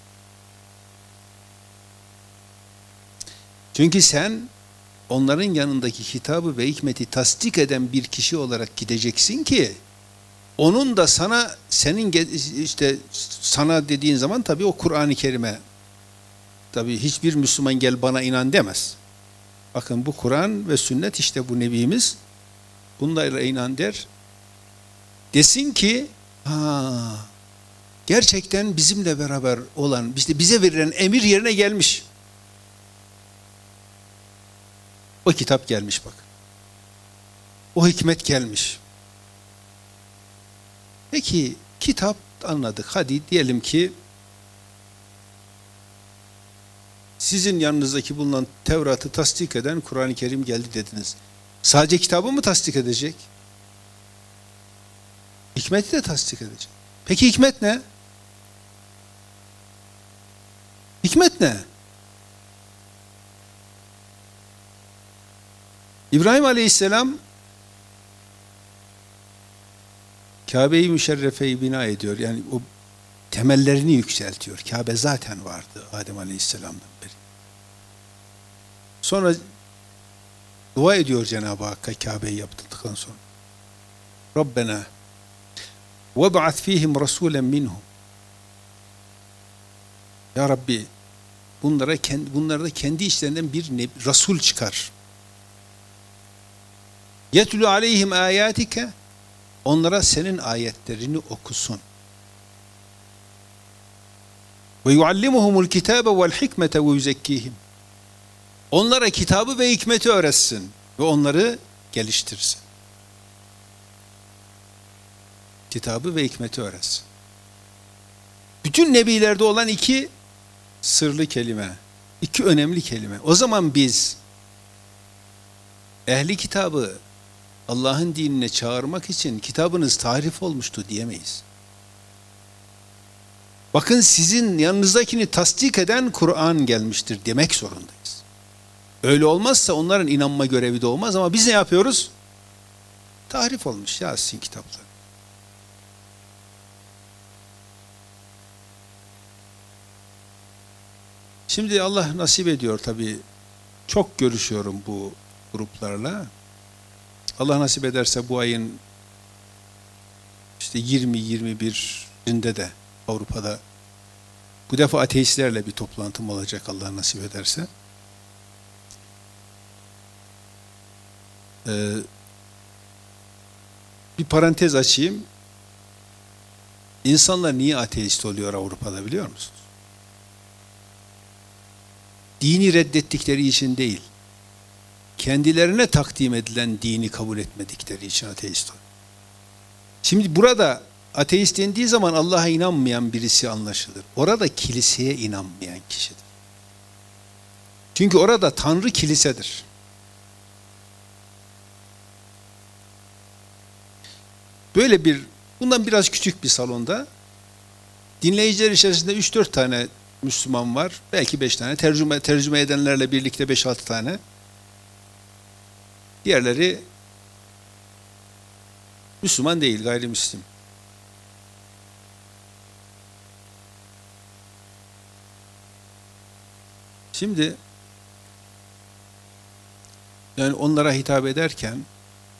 Çünkü sen onların yanındaki kitabı ve hikmeti tasdik eden bir kişi olarak gideceksin ki onun da sana, senin işte sana dediğin zaman tabii o Kur'an-ı Kerim'e, tabii hiçbir Müslüman gel bana inan demez. Bakın bu Kur'an ve sünnet, işte bu Nebimiz, bunlarla inan der. Desin ki ha, gerçekten bizimle beraber olan, işte bize verilen emir yerine gelmiş. O kitap gelmiş bak. O hikmet gelmiş. Peki kitap anladık. Hadi diyelim ki sizin yanınızdaki bulunan Tevrat'ı tasdik eden Kur'an-ı Kerim geldi dediniz. Sadece kitabı mı tasdik edecek? Hikmeti de tasdik edecek. Peki hikmet ne? Hikmet ne? İbrahim Aleyhisselam Kabe-i Müşerrefe'yi bina ediyor. Yani o temellerini yükseltiyor. Kabe zaten vardı Adem Aleyhisselam'dan beri. Sonra dua ediyor Cenab-ı Hakk'a Kabe'yi yaptıktan sonra. Rabbena وَبْعَثْ ف۪يهِمْ رَسُولًا مِنْهُمْ. Ya Rabbi, bunlara kendi, bunlarda kendi işlerinden bir nebi, Resul çıkar. يَتْلُ عَلَيْهِمْ آيَاتِكَ. Onlara senin ayetlerini okusun. وَيُعَلِّمُهُمُ الْكِتَابَ وَالْحِكْمَةَ وَيُزَكِّيهِمْ. Onlara kitabı ve hikmeti öğretsin ve onları geliştirsin. Kitabı ve hikmeti öğretsin. Bütün nebilerde olan iki sırlı kelime, iki önemli kelime. O zaman biz ehli kitabı Allah'ın dinine çağırmak için kitabınız tahrif olmuştu diyemeyiz. Bakın, sizin yanınızdakini tasdik eden Kur'an gelmiştir demek zorundayız. Öyle olmazsa onların inanma görevi de olmaz, ama biz ne yapıyoruz? Tahrif olmuş ya sizin kitaplar. Şimdi Allah nasip ediyor tabii. Çok görüşüyorum bu gruplarla. Allah nasip ederse bu ayın işte yirmi yirmi birinde de Avrupa'da bu defa ateistlerle bir toplantım olacak Allah nasip ederse. Ee, bir parantez açayım. İnsanlar niye ateist oluyor Avrupa'da biliyor musunuz? Dini reddettikleri için değil, kendilerine takdim edilen dini kabul etmedikleri için ateist oluyor. Şimdi burada ateist dendiği zaman Allah'a inanmayan birisi anlaşılır. Orada kiliseye inanmayan kişidir. Çünkü orada Tanrı kilisedir. Böyle bir, bundan biraz küçük bir salonda dinleyiciler içerisinde üç dört tane Müslüman var. Belki beş tane. Tercüme, tercüme edenlerle birlikte beş altı tane. Diğerleri Müslüman değil, gayrimüslim. Şimdi yani onlara hitap ederken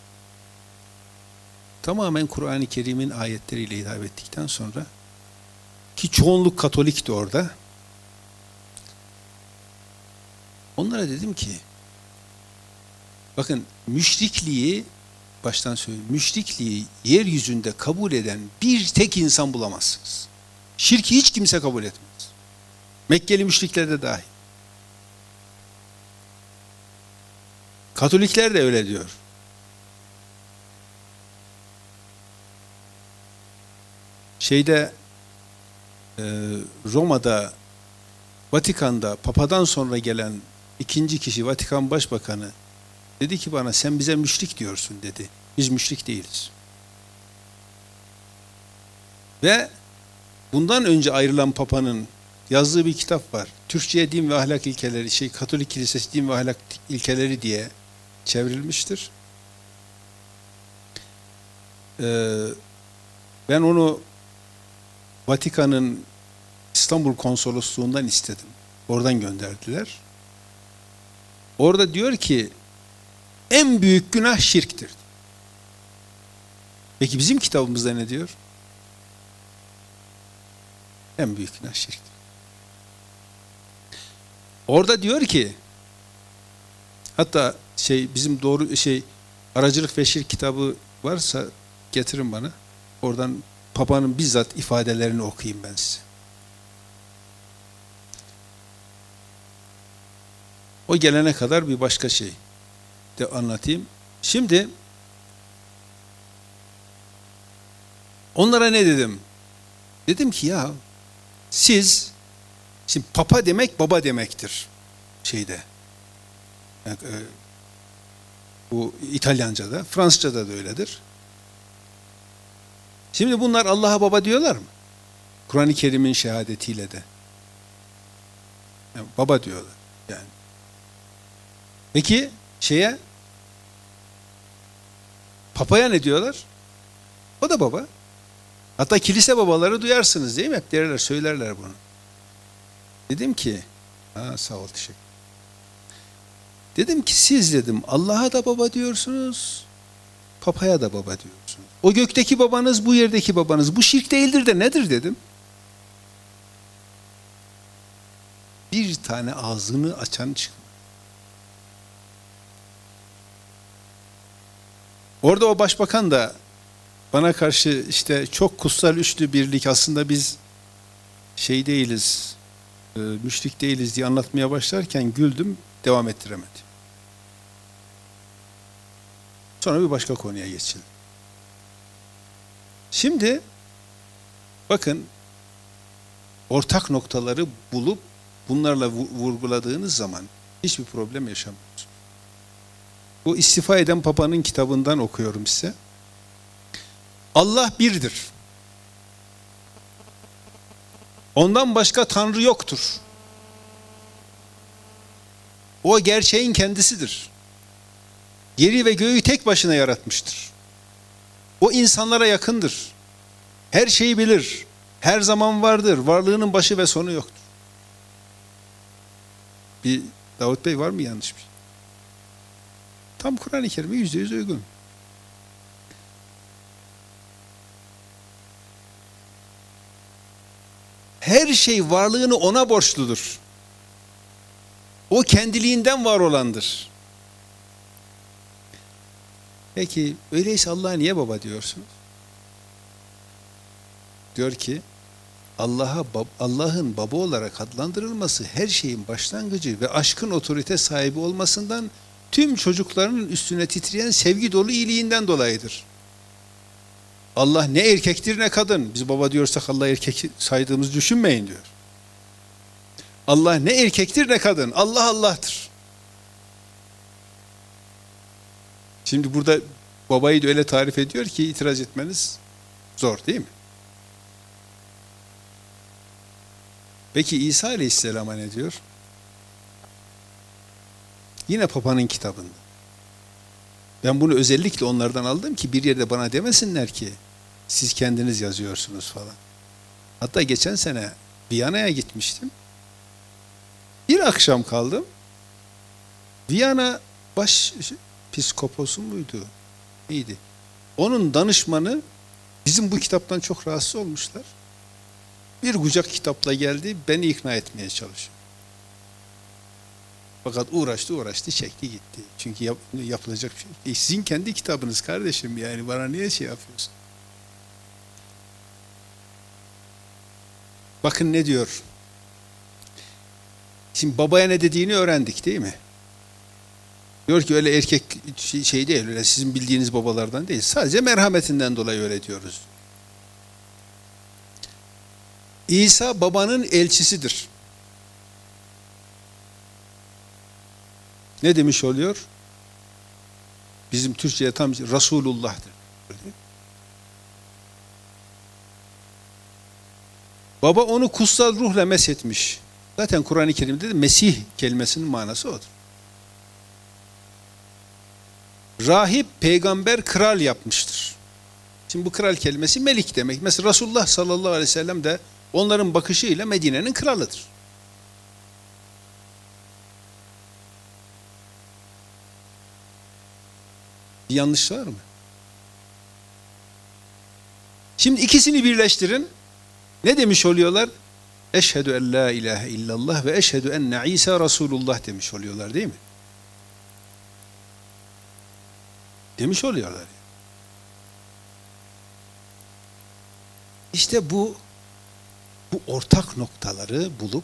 tamamen Kur'an-ı Kerim'in ayetleriyle hitap ettikten sonra, ki çoğunluk Katolikti orada, onlara dedim ki, bakın müşrikliği, baştan söyleyeyim, müşrikliği yeryüzünde kabul eden bir tek insan bulamazsınız. Şirki hiç kimse kabul etmez. Mekkeli müşrikler de dahil. Katolikler de öyle diyor. Şeyde e, Roma'da, Vatikan'da Papa'dan sonra gelen ikinci kişi, Vatikan Başbakanı dedi ki bana, sen bize müşrik diyorsun dedi. Biz müşrik değiliz. Ve bundan önce ayrılan Papa'nın yazdığı bir kitap var. Türkçe'ye din ve ahlak ilkeleri, şey Katolik Kilisesi din ve ahlak ilkeleri diye çevrilmiştir. Ee, ben onu Vatikan'ın İstanbul Konsolosluğundan istedim. Oradan gönderdiler. Orada diyor ki en büyük günah şirktir. Peki bizim kitabımızda ne diyor? En büyük günah şirktir. Orada diyor ki, hatta şey bizim doğru şey Aracılık ve Şirk kitabı varsa getirin bana. Oradan Papa'nın bizzat ifadelerini okuyayım ben size. O gelene kadar bir başka şey de anlatayım. Şimdi onlara ne dedim? Dedim ki ya siz, şimdi Papa demek baba demektir şeyde. Yani, e, bu İtalyanca'da, Fransızca'da da öyledir. Şimdi bunlar Allah'a baba diyorlar mı? Kur'an-ı Kerim'in şehadetiyle de. Yani baba diyorlar yani. Peki şeye, Papa'ya ne diyorlar? O da baba. Hatta kilise babaları duyarsınız değil mi? Hep derler, söylerler bunu. Dedim ki, ha, sağ ol, teşekkür. Dedim ki siz dedim Allah'a da baba diyorsunuz, Papa'ya da baba diyorsunuz. O gökteki babanız, bu yerdeki babanız, bu şirk değildir de nedir dedim. Bir tane ağzını açan çıkmadı. Orada o başbakan da bana karşı işte çok kutsal üçlü birlik, aslında biz şey değiliz, e, müşrik değiliz diye anlatmaya başlarken güldüm, devam ettiremedim. Sonra bir başka konuya geçelim. Şimdi bakın, ortak noktaları bulup bunlarla vurguladığınız zaman hiçbir problem yaşamıyorsunuz. Bu istifa eden Papa'nın kitabından okuyorum size. Allah birdir. Ondan başka Tanrı yoktur. O gerçeğin kendisidir. Yeri ve göğü tek başına yaratmıştır. O insanlara yakındır. Her şeyi bilir. Her zaman vardır. Varlığının başı ve sonu yoktur. Bir Davut Bey, var mı yanlış bir şey? Tam Kur'an-ı Kerim'e yüzde yüz uygun. Her şey varlığını ona borçludur. O kendiliğinden var olandır. Peki öyleyse Allah'a niye baba diyorsunuz? Diyor ki Allah'a Allah'ın baba olarak adlandırılması her şeyin başlangıcı ve aşkın otorite sahibi olmasından, tüm çocuklarının üstüne titreyen sevgi dolu iyiliğinden dolayıdır. Allah ne erkektir ne kadın. Biz baba diyorsak Allah erkek saydığımızı düşünmeyin diyor. Allah ne erkektir ne kadın. Allah Allah'tır. Şimdi burada babayı da öyle tarif ediyor ki itiraz etmeniz zor değil mi? Peki İsa Aleyhisselam'a ne diyor? Yine Papa'nın kitabında. Ben bunu özellikle onlardan aldım ki bir yerde bana demesinler ki siz kendiniz yazıyorsunuz falan. Hatta geçen sene Viyana'ya gitmiştim. Bir akşam kaldım. Viyana baş psikoposu muydu? Neydi? Onun danışmanı bizim bu kitaptan çok rahatsız olmuşlar. Bir kucak kitapla geldi, beni ikna etmeye çalışıyor. Fakat uğraştı uğraştı çekti gitti. Çünkü yap, yapılacak bir şey değil. Sizin kendi kitabınız kardeşim, yani bana niye şey yapıyorsun? Bakın ne diyor. Şimdi babaya ne dediğini öğrendik değil mi? Diyor ki öyle erkek şey değil, öyle sizin bildiğiniz babalardan değil. Sadece merhametinden dolayı öyle diyoruz. İsa babanın elçisidir. Ne demiş oluyor? Bizim Türkçe'ye tam Resulullah'tır. Baba onu kutsal ruhla meshetmiş. Zaten Kur'an-ı Kerim'de de Mesih kelimesinin manası odur. Rahip, peygamber, kral yapmıştır. Şimdi bu kral kelimesi melik demek. Mesela Resulullah sallallahu aleyhi ve sellem de onların bakışıyla Medine'nin kralıdır. Bir yanlış var mı? Şimdi ikisini birleştirin. Ne demiş oluyorlar? Eşhedü en la ilahe illallah ve eşhedü enne İsa Resulullah demiş oluyorlar değil mi? Demiş oluyorlar. İşte bu bu ortak noktaları bulup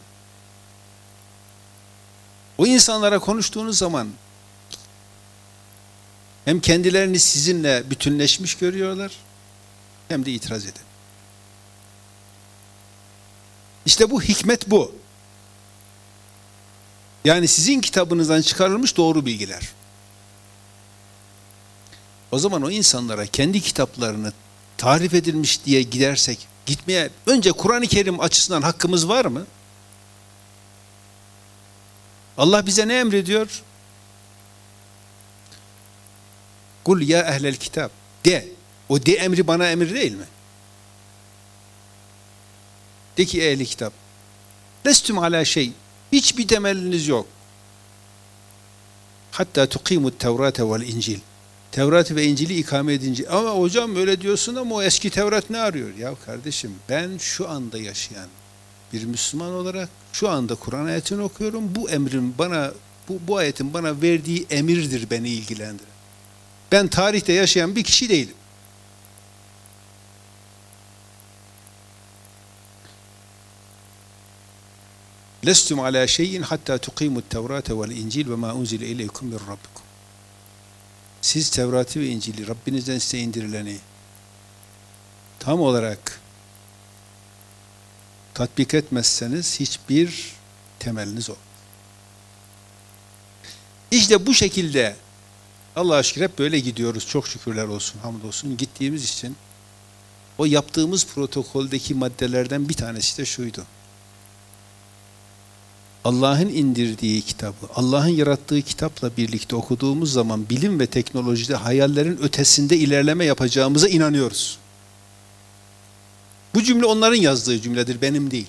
o insanlara konuştuğunuz zaman hem kendilerini sizinle bütünleşmiş görüyorlar hem de itiraz edin. İşte bu hikmet bu. Yani sizin kitabınızdan çıkarılmış doğru bilgiler. O zaman o insanlara kendi kitaplarını tarif edilmiş diye gidersek, gitmeye önce Kur'an-ı Kerim açısından hakkımız var mı? Allah bize ne emrediyor? Kul ya ehlel kitap. De. O de emri bana emir değil mi? De ki ehli kitap. Lestüm ala şey. Hiçbir temeliniz yok. Hatta tukimut tevrate vel incil. Tevrat ve İncil'i ikame edince, ama hocam öyle diyorsun ama o eski Tevrat ne arıyor? Ya kardeşim, ben şu anda yaşayan bir Müslüman olarak şu anda Kur'an ayetini okuyorum. Bu emrin bana, bu, bu ayetin bana verdiği emirdir beni ilgilendiren. Ben tarihte yaşayan bir kişi değilim. Lestum ala şeyin hatta tukimut tevrate vel incil ve ma unzile ileykum min rabbikum. Siz Tevrat'ı ve İncil'i, Rabbinizden size indirileni tam olarak tatbik etmezseniz hiçbir temeliniz olmaz. İşte bu şekilde Allah'a şükür hep böyle gidiyoruz. Çok şükürler olsun, hamdolsun. Gittiğimiz için o yaptığımız protokoldeki maddelerden bir tanesi de şuydu. Allah'ın indirdiği kitabı, Allah'ın yarattığı kitapla birlikte okuduğumuz zaman bilim ve teknolojide hayallerin ötesinde ilerleme yapacağımıza inanıyoruz. Bu cümle onların yazdığı cümledir, benim değil.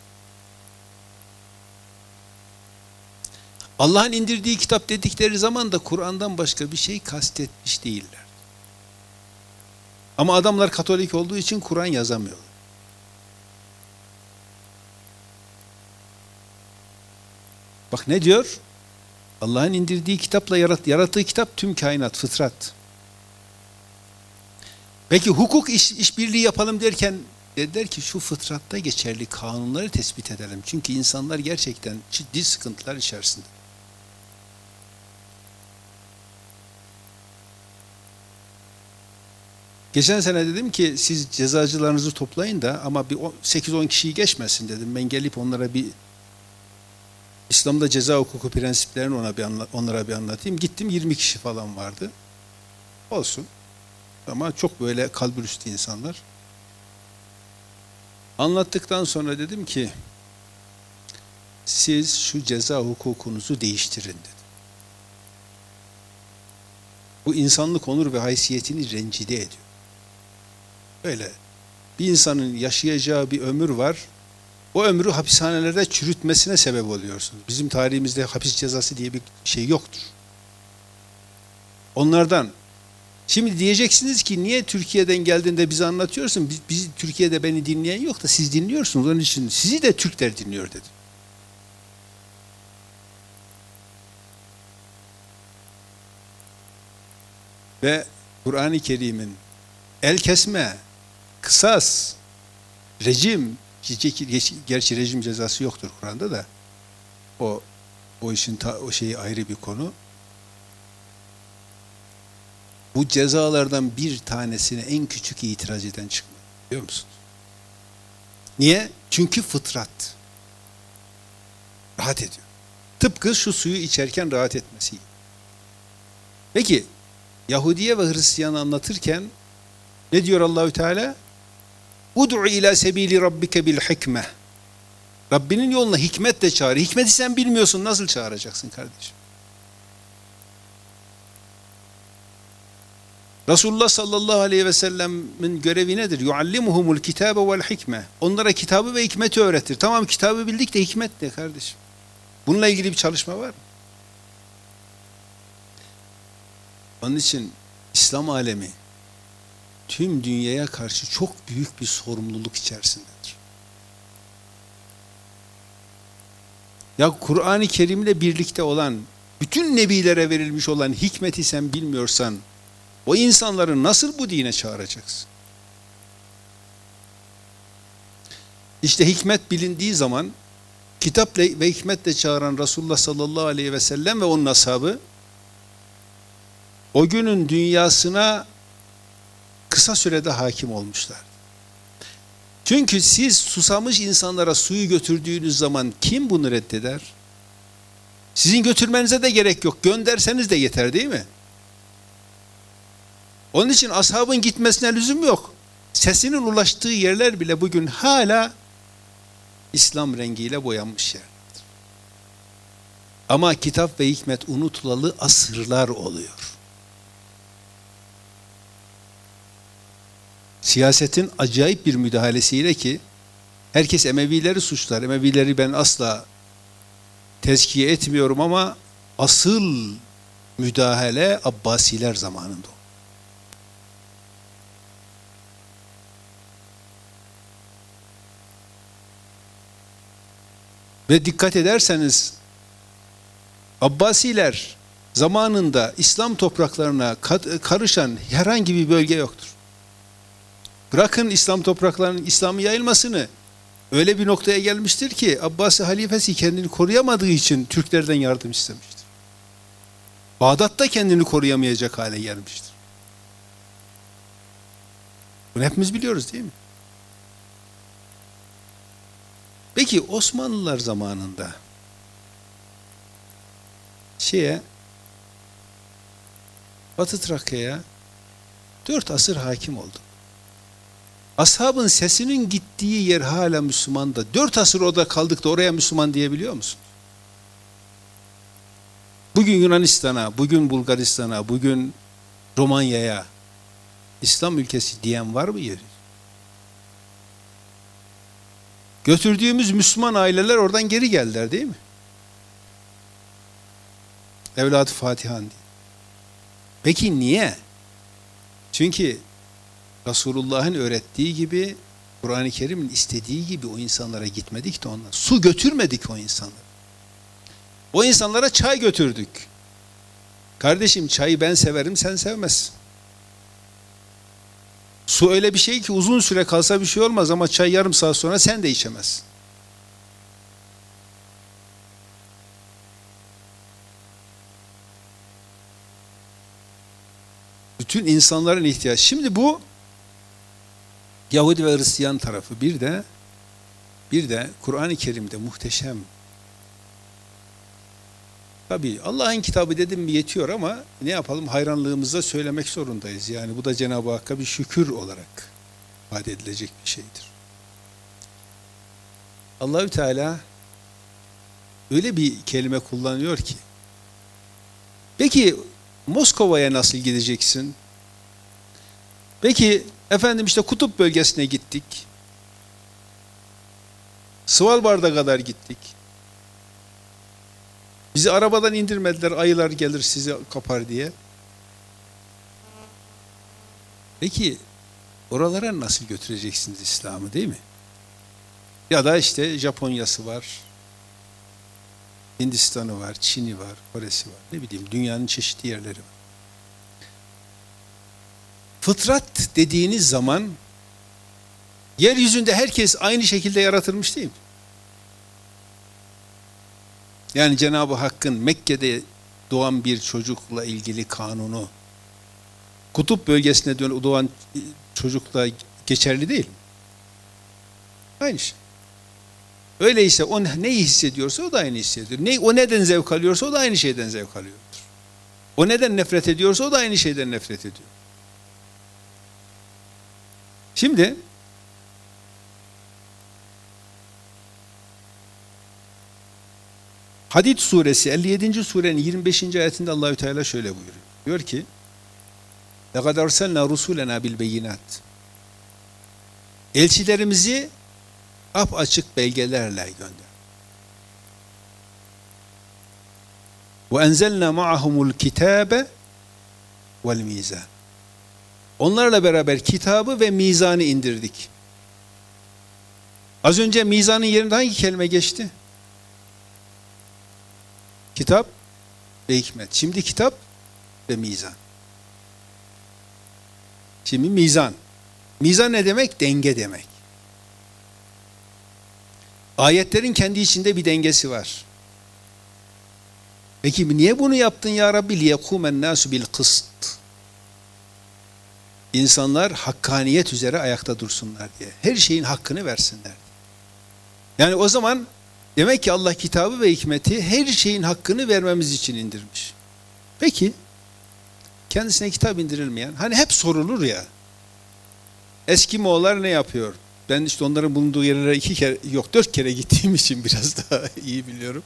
Allah'ın indirdiği kitap dedikleri zaman da Kur'an'dan başka bir şey kastetmiş değiller. Ama adamlar Katolik olduğu için Kur'an yazamıyorlar. Bak ne diyor? Allah'ın indirdiği kitapla yarat, yarattığı kitap tüm kainat, fıtrat. Peki hukuk iş, işbirliği yapalım derken dediler ki şu fıtratta geçerli kanunları tespit edelim. Çünkü insanlar gerçekten ciddi sıkıntılar içerisinde. Geçen sene dedim ki siz cezacılarınızı toplayın da ama bir sekiz on kişiyi geçmesin dedim. Ben gelip onlara bir İslam'da ceza hukuku prensiplerini ona bir anla, onlara bir anlatayım. Gittim yirmi kişi falan vardı. Olsun. Ama çok böyle kalburüstü insanlar. Anlattıktan sonra dedim ki siz şu ceza hukukunuzu değiştirin dedim. Bu insanlık onur ve haysiyetini rencide ediyor. Böyle bir insanın yaşayacağı bir ömür var. O ömrü hapishanelerde çürütmesine sebep oluyorsunuz. Bizim tarihimizde hapis cezası diye bir şey yoktur. Onlardan Şimdi diyeceksiniz ki niye Türkiye'den geldiğinde bize anlatıyorsun? Biz, biz Türkiye'de beni dinleyen yok da siz dinliyorsunuz. Onun için sizi de Türkler dinliyor dedim. Ve Kur'an-ı Kerim'in el kesme, kısas, rejim, gerçi rejim cezası yoktur Kur'an'da da o o işin ta, o şeyi ayrı bir konu. Bu cezalardan bir tanesine en küçük itiraz eden çıkmadı. Biliyor musunuz? Niye? Çünkü fıtrat. Rahat ediyor. Tıpkı şu suyu içerken rahat etmesi gibi. Peki Yahudiye ve Hristiyan'ı anlatırken ne diyor Allahü Teala? Ud'u ila sebili rabbike bil hikme. Rabbinin yoluna hikmetle çağır. Hikmeti sen bilmiyorsun, nasıl çağıracaksın kardeşim? Resulullah sallallahu aleyhi ve sellem'in görevi nedir? Yuallimuhumul kitabe vel hikme. Onlara kitabı ve hikmeti öğretir. Tamam, kitabı bildik de hikmet ne kardeşim? Bununla ilgili bir çalışma var mı? Onun için İslam alemi tüm dünyaya karşı çok büyük bir sorumluluk içerisindedir. Ya Kur'an-ı Kerim'le birlikte olan, bütün nebilere verilmiş olan hikmeti sen bilmiyorsan, o insanları nasıl bu dine çağıracaksın? İşte hikmet bilindiği zaman, kitapla ve hikmetle çağıran Resulullah sallallahu aleyhi ve sellem ve onun ashabı, o günün dünyasına kısa sürede hakim olmuşlar. Çünkü siz susamış insanlara suyu götürdüğünüz zaman kim bunu reddeder? Sizin götürmenize de gerek yok. Gönderseniz de yeter, değil mi? Onun için ashabın gitmesine lüzum yok. Sesinin ulaştığı yerler bile bugün hala İslam rengiyle boyanmış yerlerdir. Ama kitap ve hikmet unutulalı asırlar oluyor. Siyasetin acayip bir müdahalesiyle, ki herkes Emevileri suçlar. Emevileri ben asla tezkiye etmiyorum ama asıl müdahale Abbasiler zamanında. Ve dikkat ederseniz Abbasiler zamanında İslam topraklarına karışan herhangi bir bölge yoktur. Bırakın İslam topraklarının İslam'ı yayılmasını, öyle bir noktaya gelmiştir ki Abbasi halifesi kendini koruyamadığı için Türklerden yardım istemiştir. Bağdat'ta kendini koruyamayacak hale gelmiştir. Bunu hepimiz biliyoruz, değil mi? Peki Osmanlılar zamanında şeye, Batı Trakya'ya dört asır hakim oldu. Ashabın sesinin gittiği yer hala Müslüman da, dört asır orada kaldık da oraya Müslüman diyebiliyor musun? Bugün Yunanistan'a, bugün Bulgaristan'a, bugün Romanya'ya İslam ülkesi diyen var mı yeri? Götürdüğümüz Müslüman aileler oradan geri geldiler, değil mi? Evladı Fatihan diye. Peki niye? Çünkü Resulullah'ın öğrettiği gibi, Kur'an-ı Kerim'in istediği gibi o insanlara gitmedik de onlar. Su götürmedik o insanlara. O insanlara çay götürdük. Kardeşim, çayı ben severim, sen sevmezsin. Su öyle bir şey ki uzun süre kalsa bir şey olmaz ama çay yarım saat sonra sen de içemezsin. Bütün insanların ihtiyacı. Şimdi bu Yahudi ve Hristiyan tarafı, bir de bir de Kur'an-ı Kerim'de muhteşem. Tabii Allah'ın kitabı dedim mi yetiyor ama ne yapalım, hayranlığımızla söylemek zorundayız. Yani bu da Cenab-ı Hakk'a bir şükür olarak ifade edilecek bir şeydir. Allahü Teala öyle bir kelime kullanıyor ki, peki Moskova'ya nasıl gideceksin? Peki efendim işte Kutup bölgesine gittik. Svalbard'a kadar gittik. Bizi arabadan indirmediler, ayılar gelir sizi kapar diye. Peki oralara nasıl götüreceksiniz İslam'ı, değil mi? Ya da işte Japonya'sı var, Hindistan'ı var, Çin'i var, Kore'si var, ne bileyim dünyanın çeşitli yerleri var. Fıtrat dediğiniz zaman yeryüzünde herkes aynı şekilde yaratılmış değil mi? Yani Cenab-ı Hakk'ın Mekke'de doğan bir çocukla ilgili kanunu kutup bölgesine doğan çocukla geçerli değil mi? Aynı şey. Öyleyse o neyi hissediyorsa o da aynı hissediyor. Ne, o neden zevk alıyorsa o da aynı şeyden zevk alıyordur. O neden nefret ediyorsa o da aynı şeyden nefret ediyor. Şimdi Hadid suresi elli yedinci surenin yirmi beşinci ayetinde Allahü Teala şöyle buyuruyor. Diyor ki: "Lekad arsalna rusulena bil beyinat." Elçilerimizi apaçık belgelerle gönder. Ve enzelna ma'ahumul kitabe vel mizan. Onlarla beraber kitabı ve mizanı indirdik. Az önce mizanın yerinde hangi kelime geçti? Kitap ve hikmet. Şimdi kitap ve mizan. Şimdi mizan. Mizan ne demek? Denge demek. Ayetlerin kendi içinde bir dengesi var. Peki niye bunu yaptın ya Rabbi? لِيَقُومَ النَّاسُ بِالْقِسْطِ. İnsanlar hakkaniyet üzere ayakta dursunlar diye. Her şeyin hakkını versinler. Yani o zaman demek ki Allah kitabı ve hikmeti her şeyin hakkını vermemiz için indirmiş. Peki kendisine kitap indirilmeyen, hani hep sorulur ya, Eskimoğullar ne yapıyor? Ben işte onların bulunduğu yerlere iki kere, yok dört kere gittiğim için biraz daha iyi biliyorum.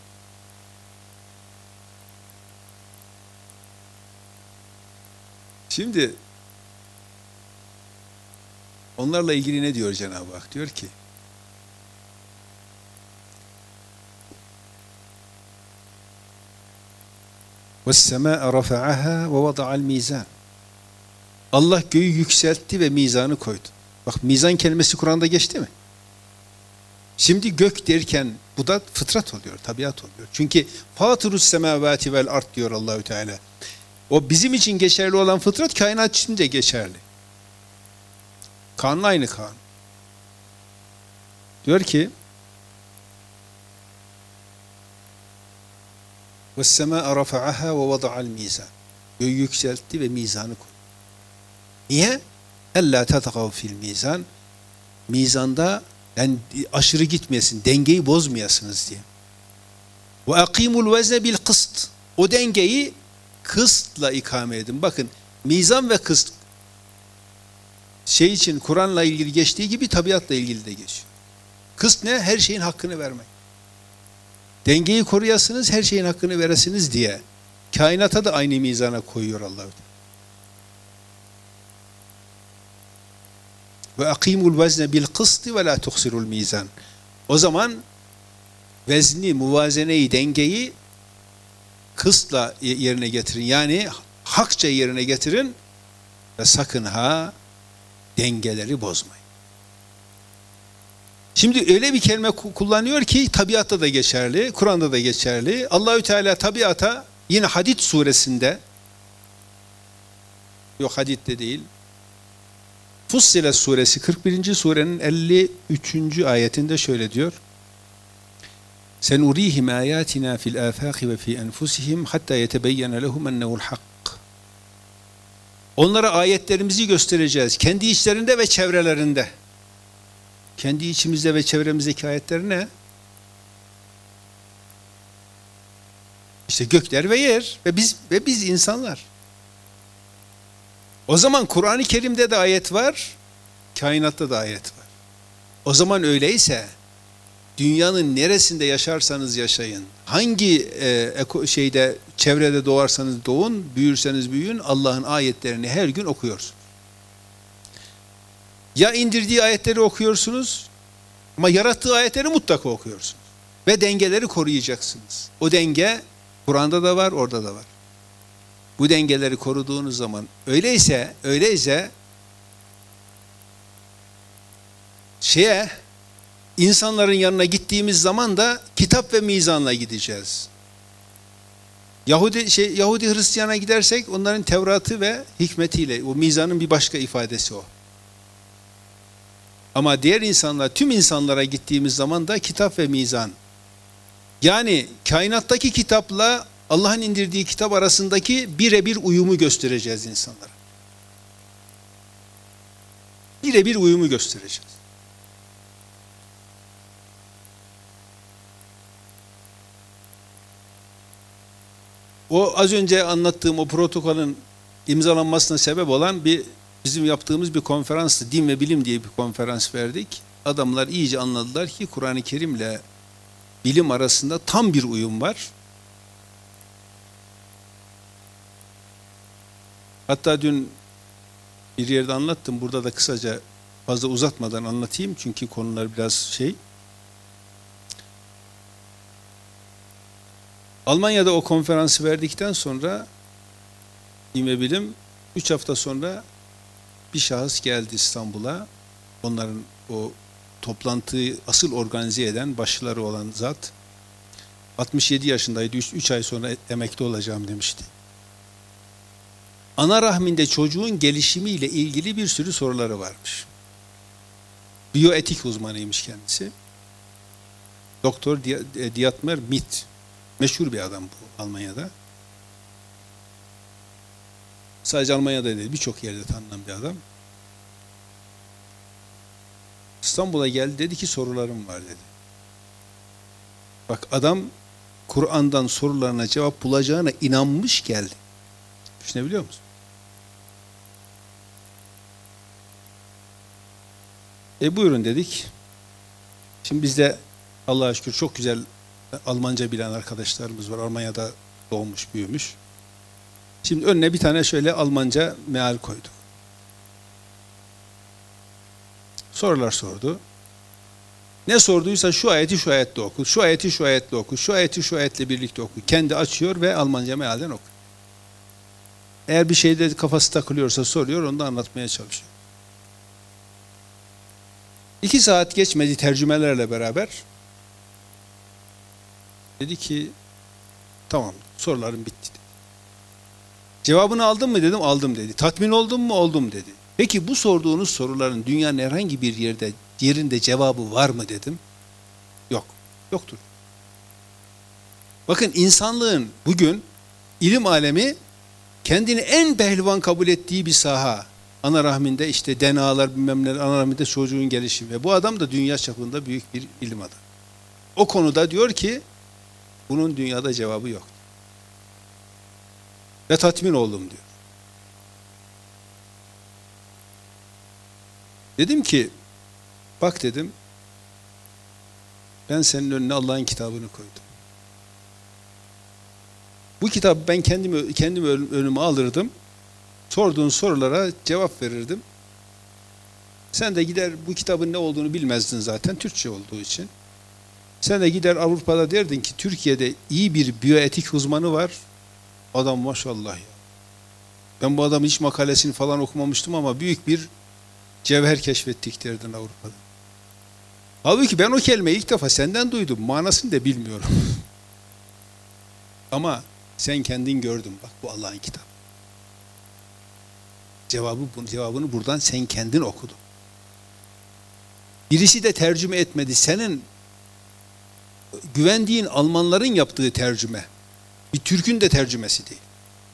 Şimdi onlarla ilgili ne diyor Cenab-ı Hak? Diyor ki: وَالسَّمَاءَ رَفَعَهَا وَوَضَعَ الْمِيزَانِ. Allah göğü yükseltti ve mizanı koydu. Bak, mizan kelimesi Kur'an'da geçti mi? Şimdi gök derken bu da fıtrat oluyor, tabiat oluyor. Çünkü فَاتِرُ السَّمَاوَاتِ وَالْاَرْضِ diyor Allahü Teala. O bizim için geçerli olan fıtrat kainat için de geçerli. Kanun aynı kanun. Diyor ki: وَالسَّمَاءَ رَفَعَهَا وَوَضَعَ الْمِيزَانِ. Göğü yükseltti ve mizanı koydu. Niye? اَلَّا تَتَقَوْ fil mizan. Mizanda yani aşırı gitmeyesin, dengeyi bozmayasınız diye. وَاَقِيمُ الْوَزْنَ بِالْقِسْطِ. O dengeyi kıstla ikame edin. Bakın, mizan ve kıst şey için Kur'an'la ilgili geçtiği gibi tabiatla ilgili de geçiyor. Kıst ne? Her şeyin hakkını vermek. Dengeyi koruyasınız, her şeyin hakkını veresiniz diye. Kainata da aynı mizana koyuyor Allah. Ve akimul vezne bil kısti ve la tuksirul mizan. O zaman vezni, muvazeneyi, dengeyi kıstla yerine getirin. Yani hakça yerine getirin ve sakın ha dengeleri bozmayın. Şimdi öyle bir kelime kullanıyor ki tabiatta da geçerli, Kur'an'da da geçerli. Allahü Teala tabiata yine Hadid suresinde, yok Hadid'de değil, Fussilet suresi kırk birinci surenin elli üçüncü ayetinde şöyle diyor: "Senurihim ayatina fil afaqi ve fi enfusihim hatta yetebeyyene lehum ennehu'l hak." Onlara ayetlerimizi göstereceğiz kendi içlerinde ve çevrelerinde. Kendi içimizde ve çevremizdeki ayetler ne? İşte gökler ve yer ve biz ve biz insanlar. O zaman Kur'an-ı Kerim'de de ayet var, kainatta da ayet var. O zaman öyleyse dünyanın neresinde yaşarsanız yaşayın, hangi e, şeyde çevrede doğarsanız doğun, büyürseniz büyüyün, Allah'ın ayetlerini her gün okuyorsunuz. Ya indirdiği ayetleri okuyorsunuz ama yarattığı ayetleri mutlaka okuyorsunuz. Ve dengeleri koruyacaksınız. O denge Kur'an'da da var, orada da var. Bu dengeleri koruduğunuz zaman öyleyse, öyleyse şeye, insanların yanına gittiğimiz zaman da kitap ve mizanla gideceğiz. Yahudi şey Yahudi Hristiyana gidersek onların Tevrat'ı ve hikmetiyle, o mizanın bir başka ifadesi o. Ama diğer insanlar, tüm insanlara gittiğimiz zaman da kitap ve mizan. Yani kainattaki kitapla Allah'ın indirdiği kitap arasındaki birebir uyumu göstereceğiz insanlara. Birebir uyumu göstereceğiz. O az önce anlattığım o protokolün imzalanmasına sebep olan bir bizim yaptığımız bir konferanstı. Din ve bilim diye bir konferans verdik. Adamlar iyice anladılar ki Kur'an-ı Kerim'le bilim arasında tam bir uyum var. Hatta dün bir yerde anlattım. Burada da kısaca fazla uzatmadan anlatayım. Çünkü konular biraz şey. Almanya'da o konferansı verdikten sonra din ve bilim üç hafta sonra bir şahıs geldi İstanbul'a. Onların o toplantıyı asıl organize eden başları olan zat altmış yedi yaşındaydı. üç ay sonra emekli olacağım demişti. Ana rahminde çocuğun gelişimiyle ilgili bir sürü soruları varmış. Biyoetik uzmanıymış kendisi. Doktor Dietmar Mitt. Meşhur bir adam bu Almanya'da. Sadece Almanya'da değil, birçok yerde tanınan bir adam. İstanbul'a geldi, dedi ki sorularım var dedi. Bak adam Kur'an'dan sorularına cevap bulacağına inanmış geldi. Düşünebiliyor musun? E buyurun dedik. Şimdi bizde Allah'a şükür çok güzel Almanca bilen arkadaşlarımız var. Almanya'da doğmuş, büyümüş. Şimdi önüne bir tane şöyle Almanca meal koydu. Sorular sordu. Ne sorduysa şu ayeti şu ayetle oku, şu ayeti şu ayetle oku, şu ayeti şu ayetle birlikte oku. Kendi açıyor ve Almanca mealden okuyor. Eğer bir şeyde kafası takılıyorsa soruyor, onu da anlatmaya çalışıyor. İki saat geçmedi tercümelerle beraber. Dedi ki, tamam sorularım bitti dedi. Cevabını aldın mı dedim, aldım dedi. Tatmin oldun mu, oldum dedi. Peki bu sorduğunuz soruların dünyanın herhangi bir yerde yerinde cevabı var mı dedim. Yok, yoktur. Bakın insanlığın bugün ilim alemi kendini en pehlivan kabul ettiği bir saha. Ana rahminde işte D N A'lar bilmem neler, ana rahminde çocuğun gelişimi. Ve bu adam da dünya çapında büyük bir ilim adamı. O konuda diyor ki bunun dünyada cevabı yok. Ve tatmin oldum diyor. Dedim ki bak dedim ben senin önüne Allah'ın kitabını koydum. Bu kitabı ben kendim kendim önüme alırdım. Sorduğun sorulara cevap verirdim. Sen de gider bu kitabın ne olduğunu bilmezdin zaten Türkçe olduğu için. Sen de gider Avrupa'da derdin ki Türkiye'de iyi bir biyoetik uzmanı var. Adam maşallah ya. Ben bu adamın hiç makalesini falan okumamıştım ama büyük bir cevher keşfettik derdin Avrupa'da. Halbuki ben o kelimeyi ilk defa senden duydum. Manasını da bilmiyorum. Ama sen kendin gördün bak bu Allah'ın kitabı. Cevabı, cevabını buradan sen kendin okudun. Birisi de tercüme etmedi. Senin güvendiğin Almanların yaptığı tercüme. Bir Türk'ün de tercümesi değil.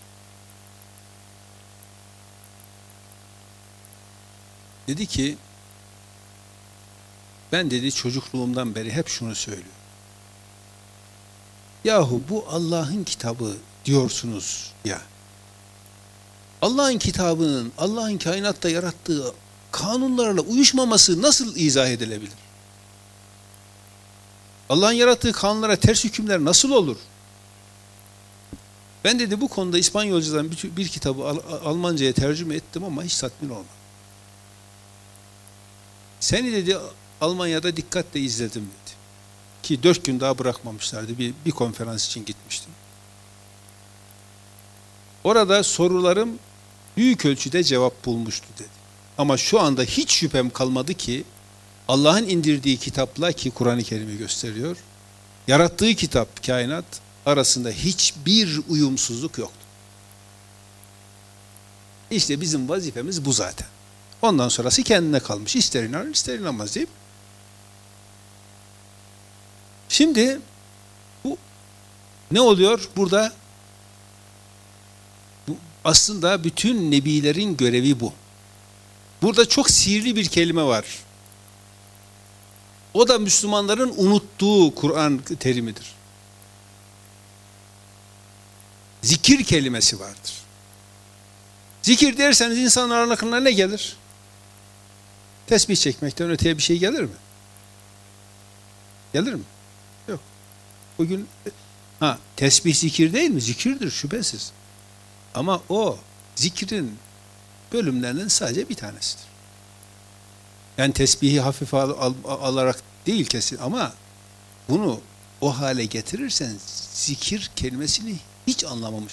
Dedi ki ben dedi çocukluğumdan beri hep şunu söylüyorum. Yahu bu Allah'ın kitabı diyorsunuz ya. Allah'ın kitabının, Allah'ın kainatta yarattığı kanunlarla uyuşmaması nasıl izah edilebilir? Allah'ın yarattığı kanunlara ters hükümler nasıl olur? Ben dedi bu konuda İspanyolcadan bir, bir kitabı Al Almanca'ya tercüme ettim ama hiç tatmin olmadım. Seni dedi Almanya'da dikkatle izledim dedi. Ki dört gün daha bırakmamışlardı. Bir, bir konferans için gitmiştim. Orada sorularım büyük ölçüde cevap bulmuştu dedi. Ama şu anda hiç şüphem kalmadı ki Allah'ın indirdiği kitapla, ki Kur'an-ı Kerim'i gösteriyor, yarattığı kitap, kainat arasında hiçbir uyumsuzluk yoktur. İşte bizim vazifemiz bu zaten. Ondan sonrası kendine kalmış. İster inanır, ister inanmaz deyip. Şimdi bu ne oluyor? Burada bu, aslında bütün nebilerin görevi bu. Burada çok sihirli bir kelime var. O da Müslümanların unuttuğu Kur'an terimidir. Zikir kelimesi vardır. Zikir derseniz insanların aklına ne gelir? Tesbih çekmekten öteye bir şey gelir mi? Gelir mi? Yok. Bugün ha tesbih zikir değil mi? Zikirdir şüphesiz. Ama o zikrin bölümlerinin sadece bir tanesidir. Yani tesbihi hafife al, al, alarak değil kesin ama bunu o hale getirirsen zikir kelimesini hiç anlamamış.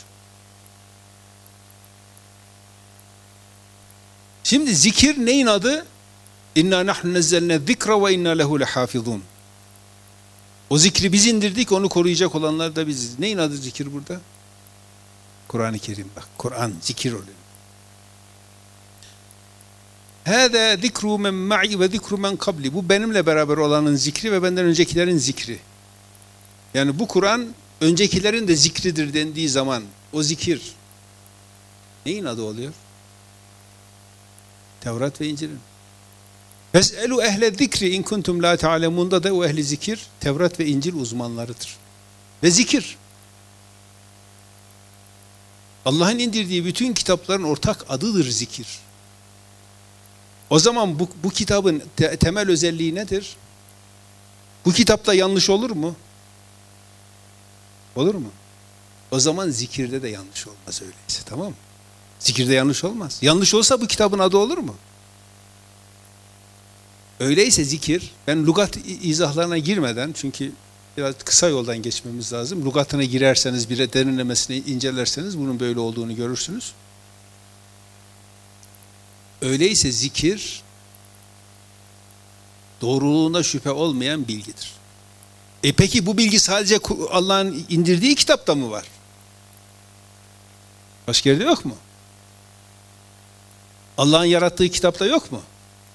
Şimdi zikir neyin adı? İnna nahnu nezzelne zikra ve inna lehu lehafizun. O zikri biz indirdik, onu koruyacak olanlar da biziz. Neyin adı zikir burada? Kur'an-ı Kerim bak. Kur'an zikir oluyor. Hâzâ zikru men ma'i ve zikru men kabli. Bu benimle beraber olanın zikri ve benden öncekilerin zikri. Yani bu Kur'an öncekilerin de zikridir dendiği zaman o zikir neyin adı oluyor? Tevrat ve İncil'in. Fes'elu ehle zikri in kuntum la ta'lemunda da o ehli zikir Tevrat ve İncil uzmanlarıdır. Ve zikir Allah'ın indirdiği bütün kitapların ortak adıdır zikir. O zaman bu, bu kitabın te temel özelliği nedir? Bu kitapta yanlış olur mu? Olur mu? O zaman zikirde de yanlış olmaz öyleyse, tamam mı? Zikirde yanlış olmaz. Yanlış olsa bu kitabın adı olur mu? Öyleyse zikir, ben lügat izahlarına girmeden, çünkü biraz kısa yoldan geçmemiz lazım. Lügatına girerseniz, bir derinlemesine incelerseniz bunun böyle olduğunu görürsünüz. Öyleyse zikir, doğruluğunda şüphe olmayan bilgidir. E peki bu bilgi sadece Allah'ın indirdiği kitapta mı var? Başka yerde yok mu? Allah'ın yarattığı kitapta yok mu?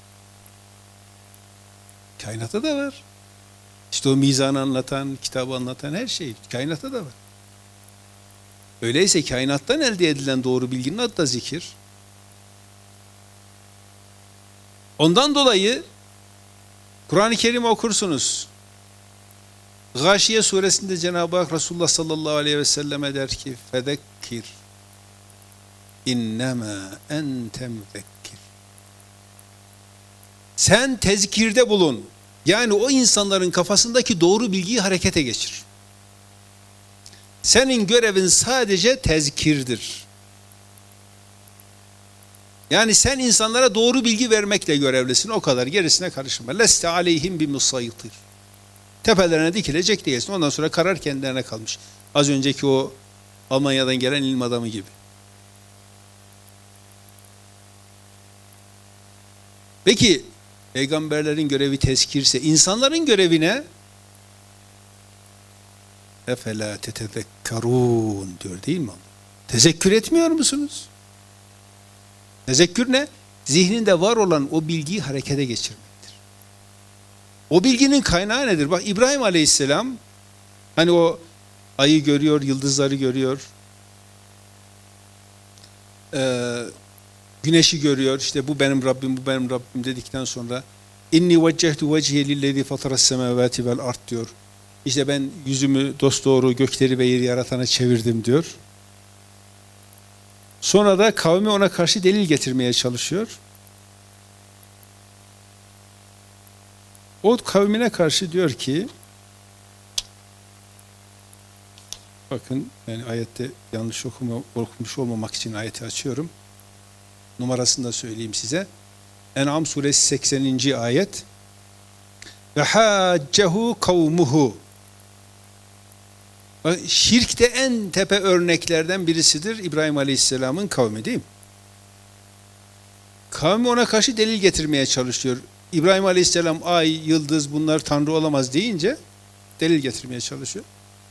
Kainatta da var. İşte o mizanı anlatan, kitabı anlatan her şey kainatta da var. Öyleyse kainattan elde edilen doğru bilginin adı da zikir. Ondan dolayı Kur'an-ı Kerim okursunuz. Gâşiye suresinde Cenab-ı Hak Resulullah sallallahu aleyhi ve selleme der ki fezekkir innemâ ente müzekkir. Sen tezkirde bulun. Yani o insanların kafasındaki doğru bilgiyi harekete geçir. Senin görevin sadece tezkirdir. Yani sen insanlara doğru bilgi vermekle görevlisin. O kadar. Gerisine karışma. Leste aleyhim bimusaytir. Tepelerine dikilecek değilsin. Ondan sonra karar kendilerine kalmış. Az önceki o Almanya'dan gelen ilim adamı gibi. Peki peygamberlerin görevi tezkirse insanların görevi ne? Efela tetezekkarun diyor değil mi? Tezekkür etmiyor musunuz? Tezekkür ne? Zihninde var olan o bilgiyi harekete geçirmektir. O bilginin kaynağı nedir? Bak İbrahim Aleyhisselam hani o ayı görüyor, yıldızları görüyor. Ee, güneşi görüyor. İşte bu benim Rabbim, bu benim Rabbim dedikten sonra inni veccehtu vecihe lillezî fataras semâvâti vel ard diyor. İşte ben yüzümü dosdoğru gökleri ve yeri yaratana çevirdim diyor. Sonra da kavmi ona karşı delil getirmeye çalışıyor. O kavmine karşı diyor ki bakın yani ayette yanlış okuma, okumuş olmamak için ayeti açıyorum. Numarasını da söyleyeyim size. En'am suresi sekseninci ayet. Ve haccehu kavmuhu. Şirkte en tepe örneklerden birisidir İbrahim Aleyhisselam'ın kavmi değil mi? Kavmi ona karşı delil getirmeye çalışıyor. İbrahim Aleyhisselam ay, yıldız bunlar Tanrı olamaz deyince delil getirmeye çalışıyor.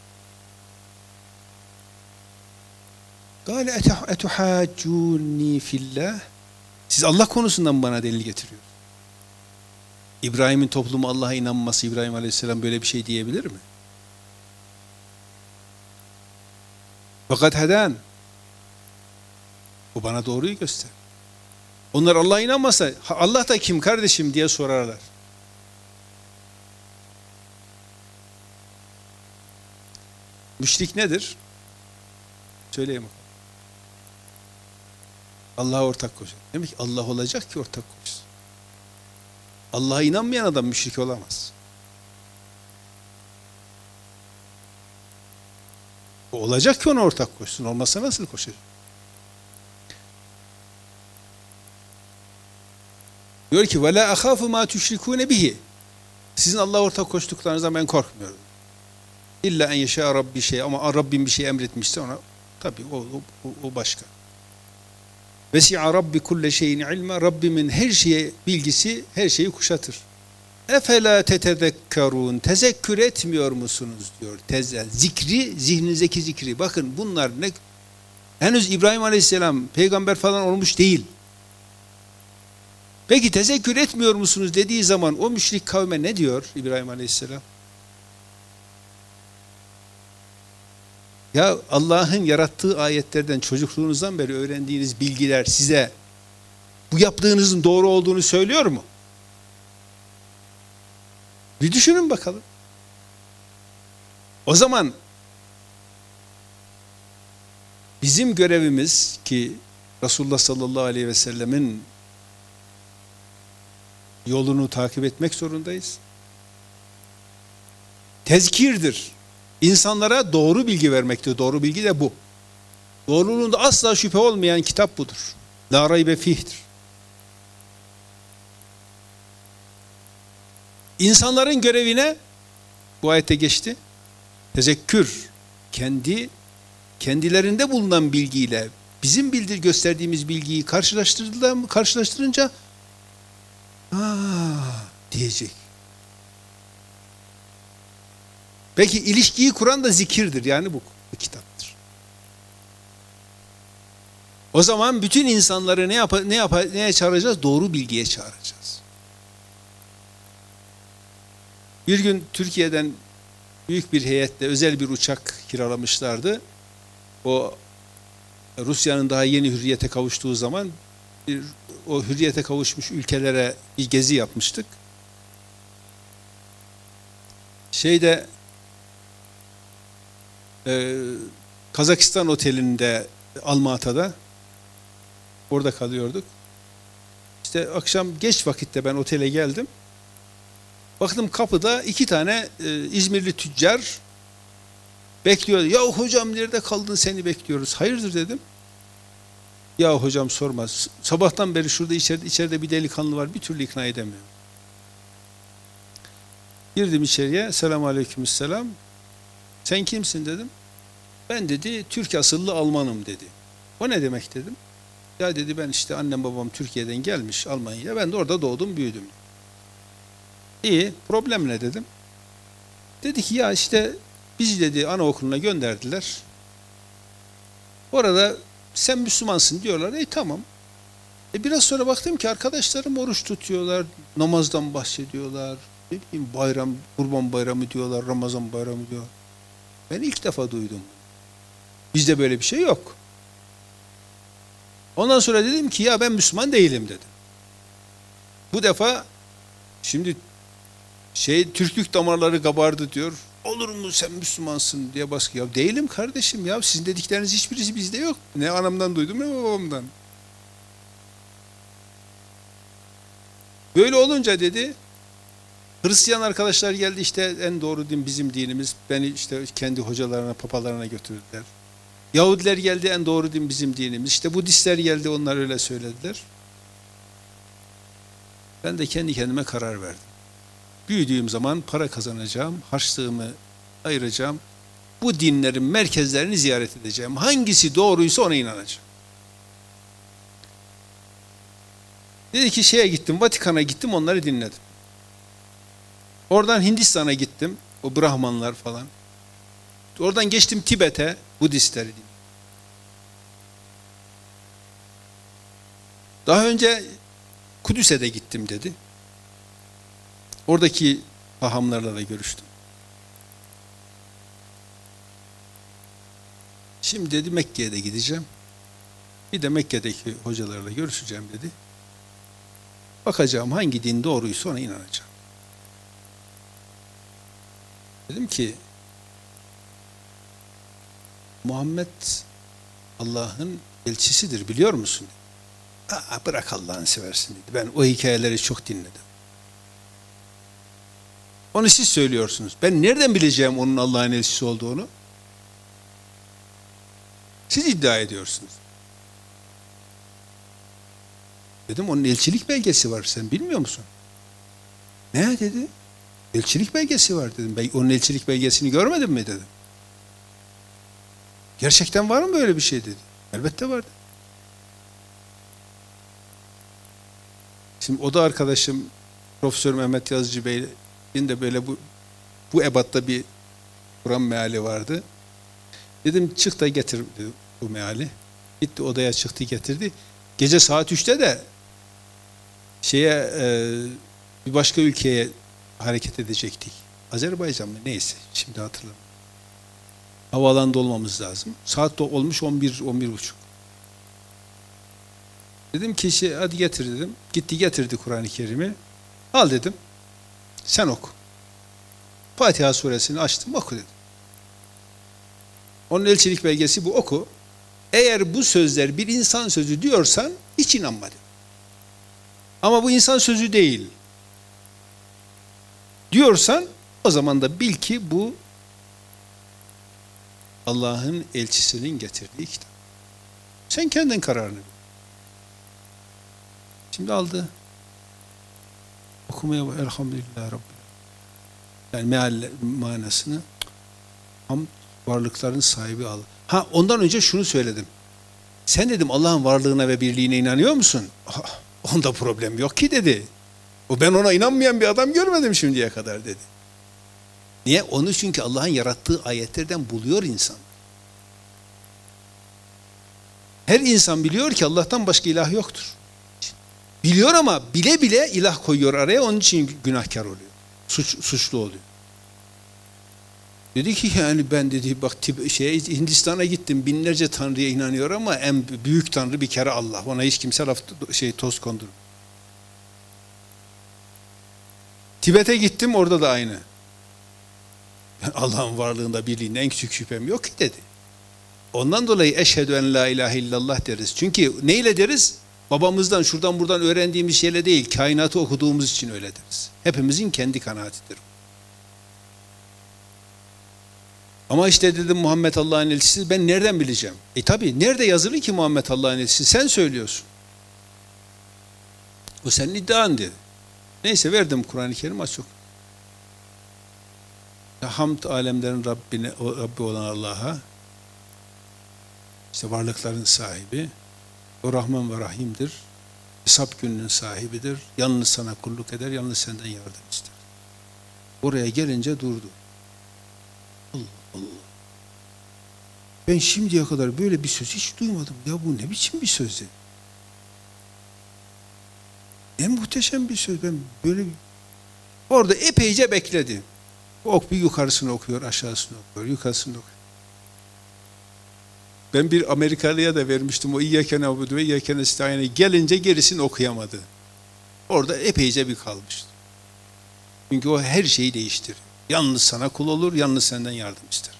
Gâle etuhâccûnî fillah. Siz Allah konusundan bana delil getiriyor. İbrahim'in toplumu Allah'a inanması, İbrahim Aleyhisselam böyle bir şey diyebilir mi? Fakat heden, bu bana doğruyu göster. Onlar Allah'a inanmasa, Allah da kim kardeşim diye sorarlar. Müşrik nedir? Söyleyeyim. Allah'a ortak koşar. Demek ki Allah olacak ki ortak koşsun. Allah'a inanmayan adam müşrik olamaz. O olacak ki ona ortak koşsun. Olmazsa nasıl koşacak? Diyor ki وَلَا أَخَافُ مَا تُشْرِكُونَ bihi. Sizin Allah'a ortak koştuklarınızdan ben korkmuyorum. İlla en yeşâ Rabbi şey, ama Rabbim bir şey emretmişse ona tabii o, o, o başka. Vesi'a Rabbi kulle şeyin ilme. Rabbimin her şeye bilgisi her şeyi kuşatır. Efela tetezekkerun. Tezekkür etmiyor musunuz diyor. Tezel. Zikri, zihninizdeki zikri. Bakın bunlar ne? Henüz İbrahim Aleyhisselam peygamber falan olmuş değil. Peki tezekkür etmiyor musunuz dediği zaman o müşrik kavme ne diyor İbrahim Aleyhisselam? Ya Allah'ın yarattığı ayetlerden çocukluğunuzdan beri öğrendiğiniz bilgiler size bu yaptığınızın doğru olduğunu söylüyor mu? Bir düşünün bakalım. O zaman bizim görevimiz ki Resulullah sallallahu aleyhi ve sellemin yolunu takip etmek zorundayız. Tezkirdir. İnsanlara doğru bilgi vermektir. Doğru bilgi de bu. Doğruluğunda asla şüphe olmayan kitap budur. La raybe fih'tir. İnsanların görevine bu ayette geçti. Tezekkür, kendi kendilerinde bulunan bilgiyle bizim bildir gösterdiğimiz bilgiyi karşılaştırdılar, karşılaştırınca aa diyecek. Peki ilişkiyi kuran da zikirdir. Yani bu, bu kitaptır. O zaman bütün insanları ne yap ne yap neye çağıracağız? Doğru bilgiye çağıracağız. Bir gün Türkiye'den büyük bir heyetle özel bir uçak kiralamışlardı. O Rusya'nın daha yeni hürriyete kavuştuğu zaman bir, o hürriyete kavuşmuş ülkelere bir gezi yapmıştık. Şeyde Ee, Kazakistan otelinde Almata'da orada kalıyorduk. İşte akşam geç vakitte ben otele geldim. Baktım kapıda iki tane e, İzmirli tüccar bekliyor. Ya hocam nerede kaldın, seni bekliyoruz. Hayırdır dedim. Ya hocam sorma. Sabahtan beri şurada içeride, içeride bir delikanlı var. Bir türlü ikna edemiyorum. Girdim içeriye. Selamun aleykümselam. Sen kimsin dedim. Ben dedi Türk asıllı Almanım dedi. O ne demek dedim. Ya dedi ben işte annem babam Türkiye'den gelmiş Almanya'ya. Ben de orada doğdum büyüdüm. İyi, problem ne dedim. Dedi ki ya işte bizi dedi anaokuluna gönderdiler. Orada sen Müslümansın diyorlar. E tamam. E biraz sonra baktım ki arkadaşlarım oruç tutuyorlar. Namazdan bahsediyorlar. Ne bileyim bayram, Kurban Bayramı diyorlar. Ramazan Bayramı diyor. Ben ilk defa duydum. Bizde böyle bir şey yok. Ondan sonra dedim ki ya ben Müslüman değilim dedim. Bu defa şimdi şey Türklük damarları kabardı diyor. Olur mu sen Müslümansın diye baskı. Ya değilim kardeşim ya. Sizin dedikleriniz hiçbirisi bizde yok. Ne anamdan duydum ne babamdan. Böyle olunca dedi Hristiyan arkadaşlar geldi işte en doğru din bizim dinimiz. Beni işte kendi hocalarına, papalarına götürdüler. Yahudiler geldi en doğru din bizim dinimiz. İşte Budistler geldi onlar öyle söylediler. Ben de kendi kendime karar verdim. Büyüdüğüm zaman para kazanacağım, harçlığımı ayıracağım. Bu dinlerin merkezlerini ziyaret edeceğim. Hangisi doğruysa ona inanacağım. Dedi ki şeye gittim, Vatikan'a gittim, onları dinledim. Oradan Hindistan'a gittim, o Brahmanlar falan. Oradan geçtim Tibet'e, Budistleri dinledim. Daha önce Kudüs'e de gittim dedi. Oradaki hahamlarla da görüştüm. Şimdi dedi Mekke'ye de gideceğim. Bir de Mekke'deki hocalarla görüşeceğim dedi. Bakacağım hangi din doğruysa ona inanacağım. Dedim ki Muhammed Allah'ın elçisidir biliyor musun? Aa, bırak Allah'ını seversin dedi. Ben o hikayeleri çok dinledim. Onu siz söylüyorsunuz. Ben nereden bileceğim onun Allah'ın elçisi olduğunu? Siz iddia ediyorsunuz. Dedim onun elçilik belgesi var. Sen bilmiyor musun? Ne dedi? Elçilik belgesi var dedim. Ben onun elçilik belgesini görmedim mi dedim. Gerçekten var mı böyle bir şey dedi. Elbette var. Şimdi o da arkadaşım Profesör Mehmet Yazıcı Bey'in de böyle bu bu ebatta bir Kur'an meali vardı. Dedim çık da getir dedi, bu meali. Gitti odaya çıktı getirdi. Gece saat üçte de şeye e, bir başka ülkeye hareket edecektik. Azerbaycan mı neyse şimdi hatırlamıyorum. Havaalanında olmamız lazım. Saat de olmuş on bir on bir buçuk. Dedim ki şey, hadi getir dedim. Gitti getirdi Kur'an-ı Kerim'i. Al dedim. Sen oku. Fatiha suresini açtım oku dedim. Onun elçilik belgesi bu, oku. Eğer bu sözler bir insan sözü diyorsan hiç inanma dedim. Ama bu insan sözü değil diyorsan o zaman da bil ki bu Allah'ın elçisinin getirdiği kitap. Sen kendin kararını ver. Şimdi aldı. Okumaya bak. Elhamdülillah Rabbil. Yani meal manasını ham varlıkların sahibi Allah. Ha ondan önce şunu söyledim. Sen dedim Allah'ın varlığına ve birliğine inanıyor musun? Ah, onda problem yok ki dedi. O ben ona inanmayan bir adam görmedim şimdiye kadar dedi. Niye? Onu çünkü Allah'ın yarattığı ayetlerden buluyor insan. Her insan biliyor ki Allah'tan başka ilah yoktur. Biliyor ama bile bile ilah koyuyor araya, onun için günahkar oluyor. Suç, suçlu oluyor. Dedi ki yani ben dedi bak şey, Hindistan'a gittim, binlerce tanrıya inanıyor ama en büyük tanrı bir kere Allah. Ona hiç kimse laf, şey, toz kondurmuyor. Tibet'e gittim, orada da aynı. Yani Allah'ın varlığında birliğinde en küçük şüphem yok ki dedi. Ondan dolayı eşhedü en la ilahe illallah deriz. Çünkü neyle deriz? Babamızdan şuradan buradan öğrendiğimiz şeyle değil, kainatı okuduğumuz için öyle deriz. Hepimizin kendi kanaatidir. Ama işte dedim Muhammed Allah'ın elçisi, ben nereden bileceğim? E tabi nerede yazılı ki Muhammed Allah'ın elçisi? Sen söylüyorsun. O senin iddian dedi. Neyse verdim Kur'an-ı Kerim açık. Hamd alemlerin Rabbine, o Rabbi olan Allah'a, işte varlıkların sahibi, o Rahman ve Rahim'dir. Hesap gününün sahibidir. Yalnız sana kulluk eder, yalnız senden yardım ister. Oraya gelince durdu. Allah Allah. Ben şimdiye kadar böyle bir söz hiç duymadım. Ya bu ne biçim bir söz dedi. Ne muhteşem bir söz. Ben böyle orada epeyce bekledi. Ok bir yukarısını okuyor, aşağısını okuyor, yukarısını okuyor. Ben bir Amerikalıya da vermiştim o İyyâke na'budu ve İyyâke nestaîn'e gelince gerisini okuyamadı. Orada epeyce bir kalmıştı. Çünkü o her şeyi değiştirir. Yalnız sana kul olur, yalnız senden yardım ister.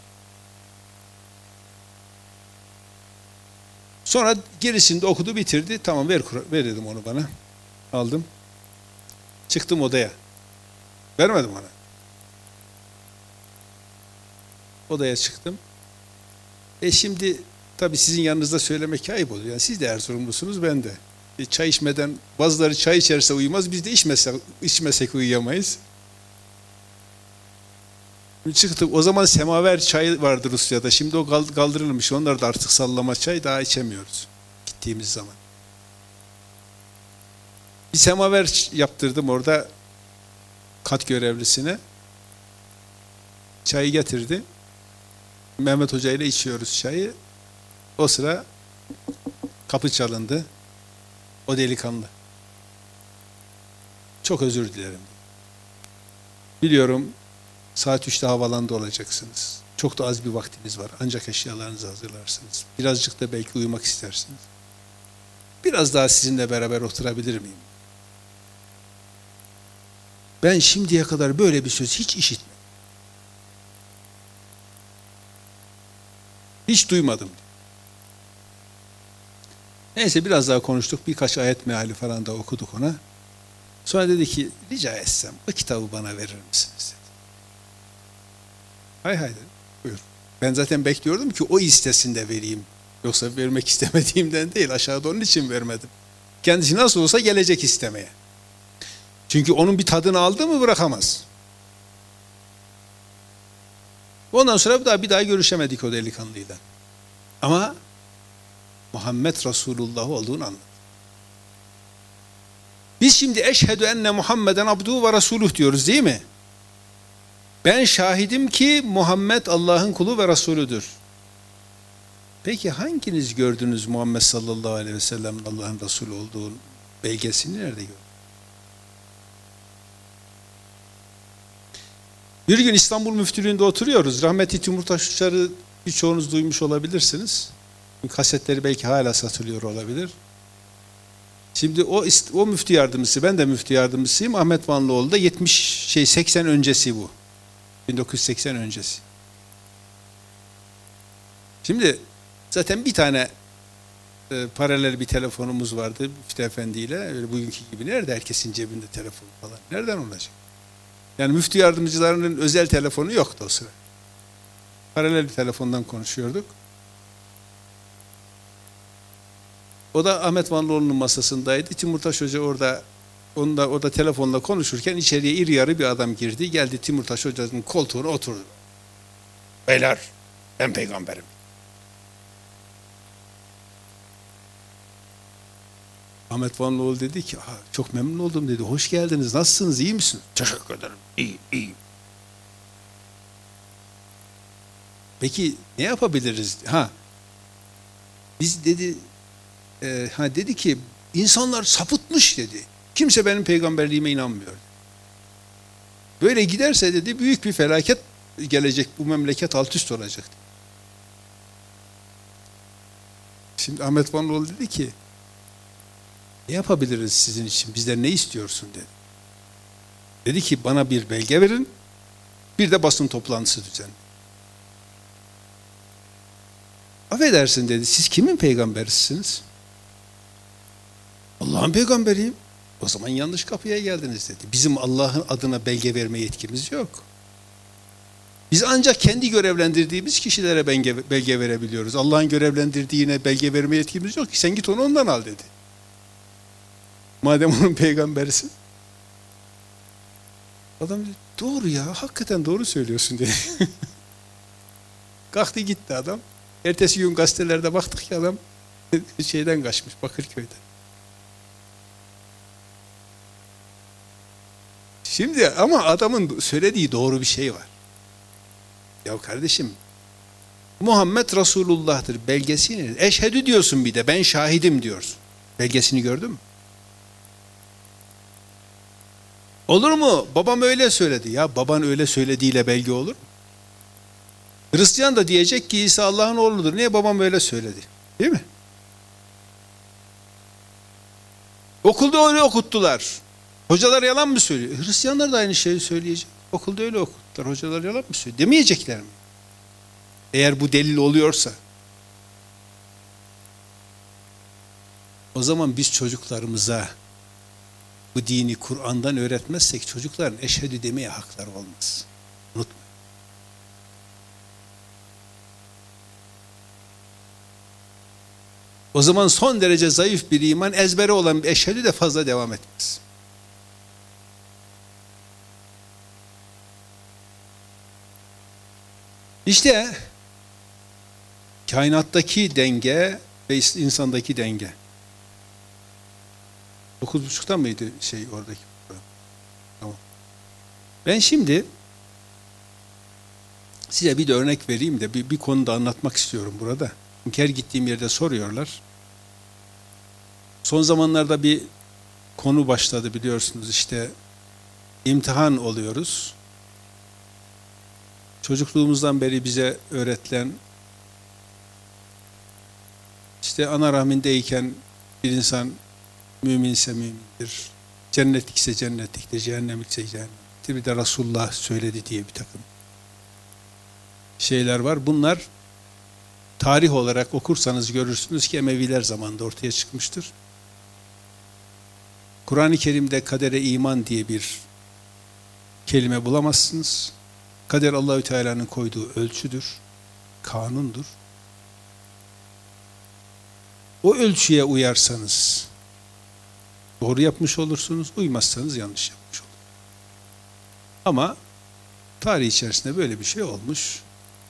Sonra gerisini de okudu, bitirdi. Tamam ver, ver dedim onu bana. Aldım. Çıktım odaya. Vermedim ona. Odaya çıktım. E şimdi tabii sizin yanınızda söylemek ayıp oluyor. Yani siz de Erzurumlusunuz, ben de. E çay içmeden, bazıları çay içerse uyumaz, biz de içmesek, içmesek uyuyamayız. Çıktık. O zaman semaver çay vardı Rusya'da. Şimdi o kaldırılmış. Onlar da artık sallama çay, daha içemiyoruz. Gittiğimiz zaman. Bir semaver yaptırdım orada kat görevlisine. Çayı getirdi. Mehmet Hoca ile içiyoruz çayı. O sıra kapı çalındı. O delikanlı. Çok özür dilerim. Biliyorum saat üçte havalanda olacaksınız. Çok da az bir vaktiniz var. Ancak eşyalarınızı hazırlarsınız. Birazcık da belki uyumak istersiniz. Biraz daha sizinle beraber oturabilir miyim? Ben şimdiye kadar böyle bir söz hiç işitmedim. Hiç duymadım. Neyse biraz daha konuştuk. Birkaç ayet meali falan da okuduk ona. Sonra dedi ki rica etsem o kitabı bana verir misiniz dedi. Hay hay dedim. Buyur. Ben zaten bekliyordum ki o istesin de vereyim. Yoksa vermek istemediğimden değil, aşağıda onun için vermedim. Kendisi nasıl olsa gelecek istemeye. Çünkü onun bir tadını aldı mı bırakamaz. Ondan sonra bir daha bir daha görüşemedik o delikanlıyla. Ama Muhammed Resulullah olduğunu anladı. Biz şimdi eşhedü enne Muhammeden abduhu ve resuluh diyoruz değil mi? Ben şahidim ki Muhammed Allah'ın kulu ve Resulüdür. Peki hanginiz gördünüz Muhammed sallallahu aleyhi ve sellem'in Allah'ın Resulü olduğu belgesini nerede gördünüz? Bir gün İstanbul Müftülüğü'nde oturuyoruz. Rahmetli Timurtaş Uçar'ı birçoğunuz duymuş olabilirsiniz. Kasetleri belki hala satılıyor olabilir. Şimdi o o müftü yardımcısı, ben de müftü yardımcısıyım. Ahmet Vanlıoğlu da yetmiş şey seksen öncesi bu. bin dokuz yüz seksen öncesi. Şimdi zaten bir tane e, paralel bir telefonumuz vardı Müftü Efendi ile. Öyle bugünkü gibi nerede herkesin cebinde telefon falan. Nereden olacak? Yani müftü yardımcılarının özel telefonu yoktu o sıra. Paralel bir telefondan konuşuyorduk. O da Ahmet Vanlıoğlu'nun masasındaydı. Timurtaş Hoca orada onunla, orada telefonla konuşurken içeriye iri yarı bir adam girdi. Geldi Timurtaş Hoca'nın koltuğuna oturdu. Beyler, ben peygamberim. Ahmet Vanlıoğlu dedi ki, çok memnun oldum dedi. Hoş geldiniz, nasılsınız, iyi misiniz? Teşekkür ederim, iyi, iyi. Peki ne yapabiliriz? Ha, biz dedi, e, ha dedi ki, insanlar sapıtmış dedi. Kimse benim peygamberliğime inanmıyor. Böyle giderse dedi, büyük bir felaket gelecek, bu memleket alt üst olacak. Şimdi Ahmet Vanlıoğlu dedi ki, ne yapabiliriz sizin için? Bizden ne istiyorsun dedi. Dedi ki bana bir belge verin, bir de basın toplantısı düzenleyin. Affedersin dedi, siz kimin peygamberisiniz? Allah'ın peygamberiyim. O zaman yanlış kapıya geldiniz dedi. Bizim Allah'ın adına belge verme yetkimiz yok. Biz ancak kendi görevlendirdiğimiz kişilere belge, belge verebiliyoruz. Allah'ın görevlendirdiğine belge verme yetkimiz yok ki. Sen git onu ondan al dedi. Madem onun peygamberisin. Adam dedi, doğru ya, hakikaten doğru söylüyorsun dedi. Kalktı gitti adam. Ertesi gün gazetelerde baktık ki adam şeyden kaçmış, Bakırköy'den. Şimdi ama adamın söylediği doğru bir şey var. Ya kardeşim, Muhammed Resulullah'tır belgesini. Eşhedü diyorsun bir de, ben şahidim diyorsun. Belgesini gördün mü? Olur mu? Babam öyle söyledi. Ya baban öyle söylediğiyle belge olur mu? Hristiyan da diyecek ki İsa Allah'ın oğludur. Niye babam öyle söyledi? Değil mi? Okulda öyle okuttular. Hocalar yalan mı söylüyor? Hristiyanlar da aynı şeyi söyleyecek. Okulda öyle okuttular. Hocalar yalan mı söylüyor? Demeyecekler mi? Eğer bu delil oluyorsa. O zaman biz çocuklarımıza bu dini Kur'an'dan öğretmezsek çocukların eşhedü demeye hakları olmaz. Unutma. O zaman son derece zayıf bir iman, ezbere olan bir eşhedü de fazla devam etmez. İşte kainattaki denge ve insandaki denge. Dokuz buçukta mıydı şey oradaki program? Tamam. Ben şimdi size bir de örnek vereyim de bir, bir konuda anlatmak istiyorum burada. Çünkü her gittiğim yerde soruyorlar. Son zamanlarda bir konu başladı biliyorsunuz, işte imtihan oluyoruz. Çocukluğumuzdan beri bize öğretilen, işte ana rahmindeyken bir insan müminse mümindir, cennetlikse cennetliktir, cehennemlikse cehennemliktir. Bir de Resulullah söyledi diye bir takım şeyler var. Bunlar tarih olarak okursanız görürsünüz ki Emeviler zamanında ortaya çıkmıştır. Kur'an-ı Kerim'de kadere iman diye bir kelime bulamazsınız. Kader Allahü Teala'nın koyduğu ölçüdür, kanundur. O ölçüye uyarsanız doğru yapmış olursunuz, uymazsanız yanlış yapmış olursunuz. Ama tarih içerisinde böyle bir şey olmuş.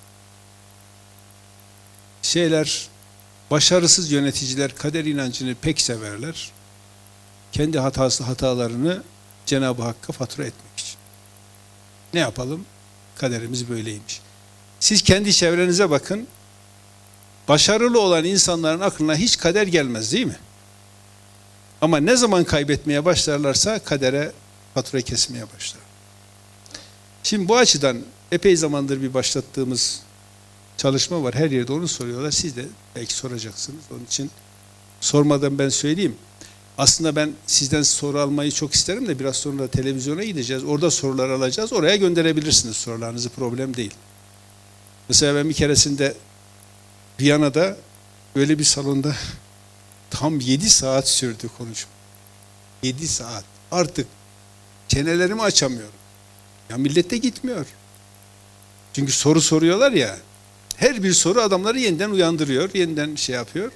Şeyler, başarısız yöneticiler kader inancını pek severler. Kendi hatası hatalarını Cenab-ı Hakk'a fatura etmek için. Ne yapalım? Kaderimiz böyleymiş. Siz kendi çevrenize bakın. Başarılı olan insanların aklına hiç kader gelmez değil mi? Ama ne zaman kaybetmeye başlarlarsa kadere fatura kesmeye başlar. Şimdi bu açıdan epey zamandır bir başlattığımız çalışma var. Her yerde onu soruyorlar. Siz de belki soracaksınız. Onun için sormadan ben söyleyeyim. Aslında ben sizden soru almayı çok isterim de biraz sonra televizyona gideceğiz. Orada sorular alacağız. Oraya gönderebilirsiniz sorularınızı. Problem değil. Mesela ben bir keresinde Viyana'da öyle bir salonda tam yedi saat sürdü konuşma. yedi saat. Artık çenelerimi açamıyorum. Ya millet de gitmiyor. Çünkü soru soruyorlar ya. Her bir soru adamları yeniden uyandırıyor. Yeniden şey yapıyor.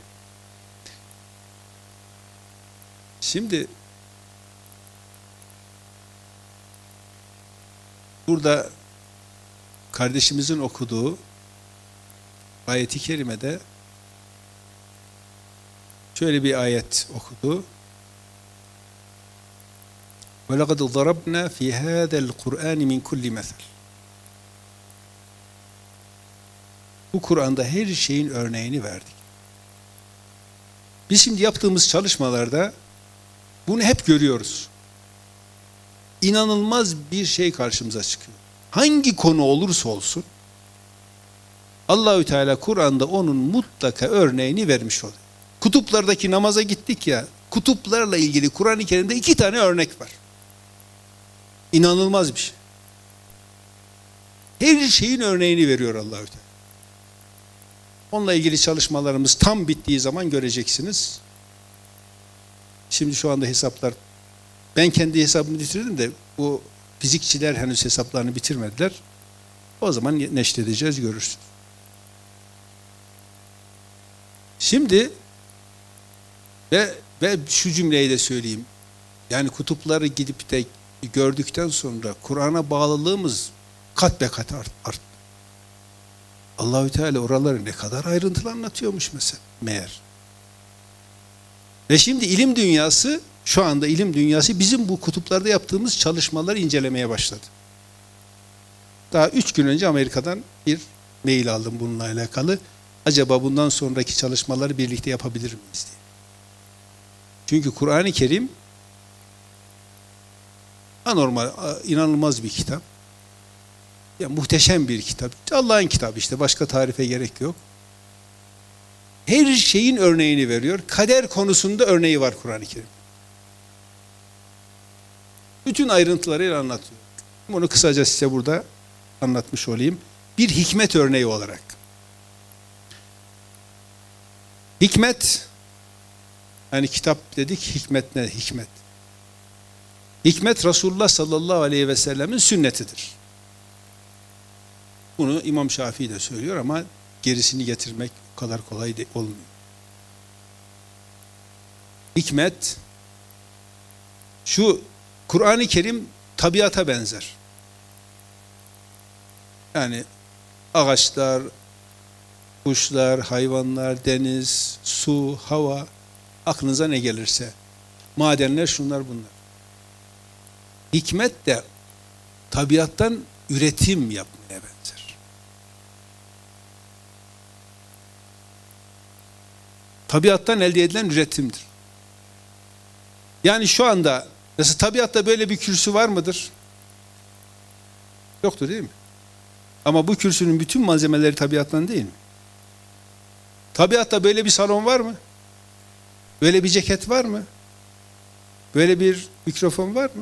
Şimdi burada kardeşimizin okuduğu ayet-i kerimede şöyle bir ayet okudu. وَلَقَدْ ضَرَبْنَا فِي هَذَا الْقُرْآنِ مِنْ كُلِّ مَثَلٍ. Bu Kur'an'da her şeyin örneğini verdik. Biz şimdi yaptığımız çalışmalarda bunu hep görüyoruz. İnanılmaz bir şey karşımıza çıkıyor. Hangi konu olursa olsun Allahü Teala Kur'an'da onun mutlaka örneğini vermiş oluyor. Kutuplardaki namaza gittik ya, kutuplarla ilgili Kur'an-ı Kerim'de iki tane örnek var. İnanılmaz bir şey. Her şeyin örneğini veriyor Allahü Teala. Onunla ilgili çalışmalarımız tam bittiği zaman göreceksiniz. Şimdi şu anda hesaplar, ben kendi hesabımı bitirdim de bu fizikçiler henüz hesaplarını bitirmediler. O zaman neşredeceğiz, görürsünüz. Şimdi ve ve şu cümleyi de söyleyeyim. Yani kutupları gidip de gördükten sonra Kur'an'a bağlılığımız kat be kat art, arttı. Allahü Teala oraları ne kadar ayrıntılı anlatıyormuş mesela meğer. Ve şimdi ilim dünyası, şu anda ilim dünyası bizim bu kutuplarda yaptığımız çalışmaları incelemeye başladı. Daha üç gün önce Amerika'dan bir mail aldım bununla alakalı. Acaba bundan sonraki çalışmaları birlikte yapabilir miyiz diye. Çünkü Kur'an-ı Kerim anormal, inanılmaz bir kitap. Ya, muhteşem bir kitap. Allah'ın kitabı işte. Başka tarife gerek yok. Her şeyin örneğini veriyor. Kader konusunda örneği var Kur'an-ı Kerim. Bütün ayrıntılarıyla anlatıyor. Bunu kısaca size burada anlatmış olayım. Bir hikmet örneği olarak. Hikmet, yani kitap dedik, hikmet ne? Hikmet. Hikmet Resulullah sallallahu aleyhi ve sellemin sünnetidir. Bunu İmam Şafii de söylüyor ama gerisini getirmek o kadar kolay olmuyor. Hikmet, şu Kur'an-ı Kerim tabiata benzer. Yani ağaçlar, kuşlar, hayvanlar, deniz, su, hava, aklınıza ne gelirse. madenler, şunlar bunlar. Hikmet de tabiattan üretim yapmaya benzer. Tabiattan elde edilen üretimdir. Yani şu anda mesela tabiatta böyle bir kürsü var mıdır? Yoktur değil mi? Ama bu kürsünün bütün malzemeleri tabiattan değil mi? Tabiatta böyle bir salon var mı? Böyle bir ceket var mı? Böyle bir mikrofon var mı?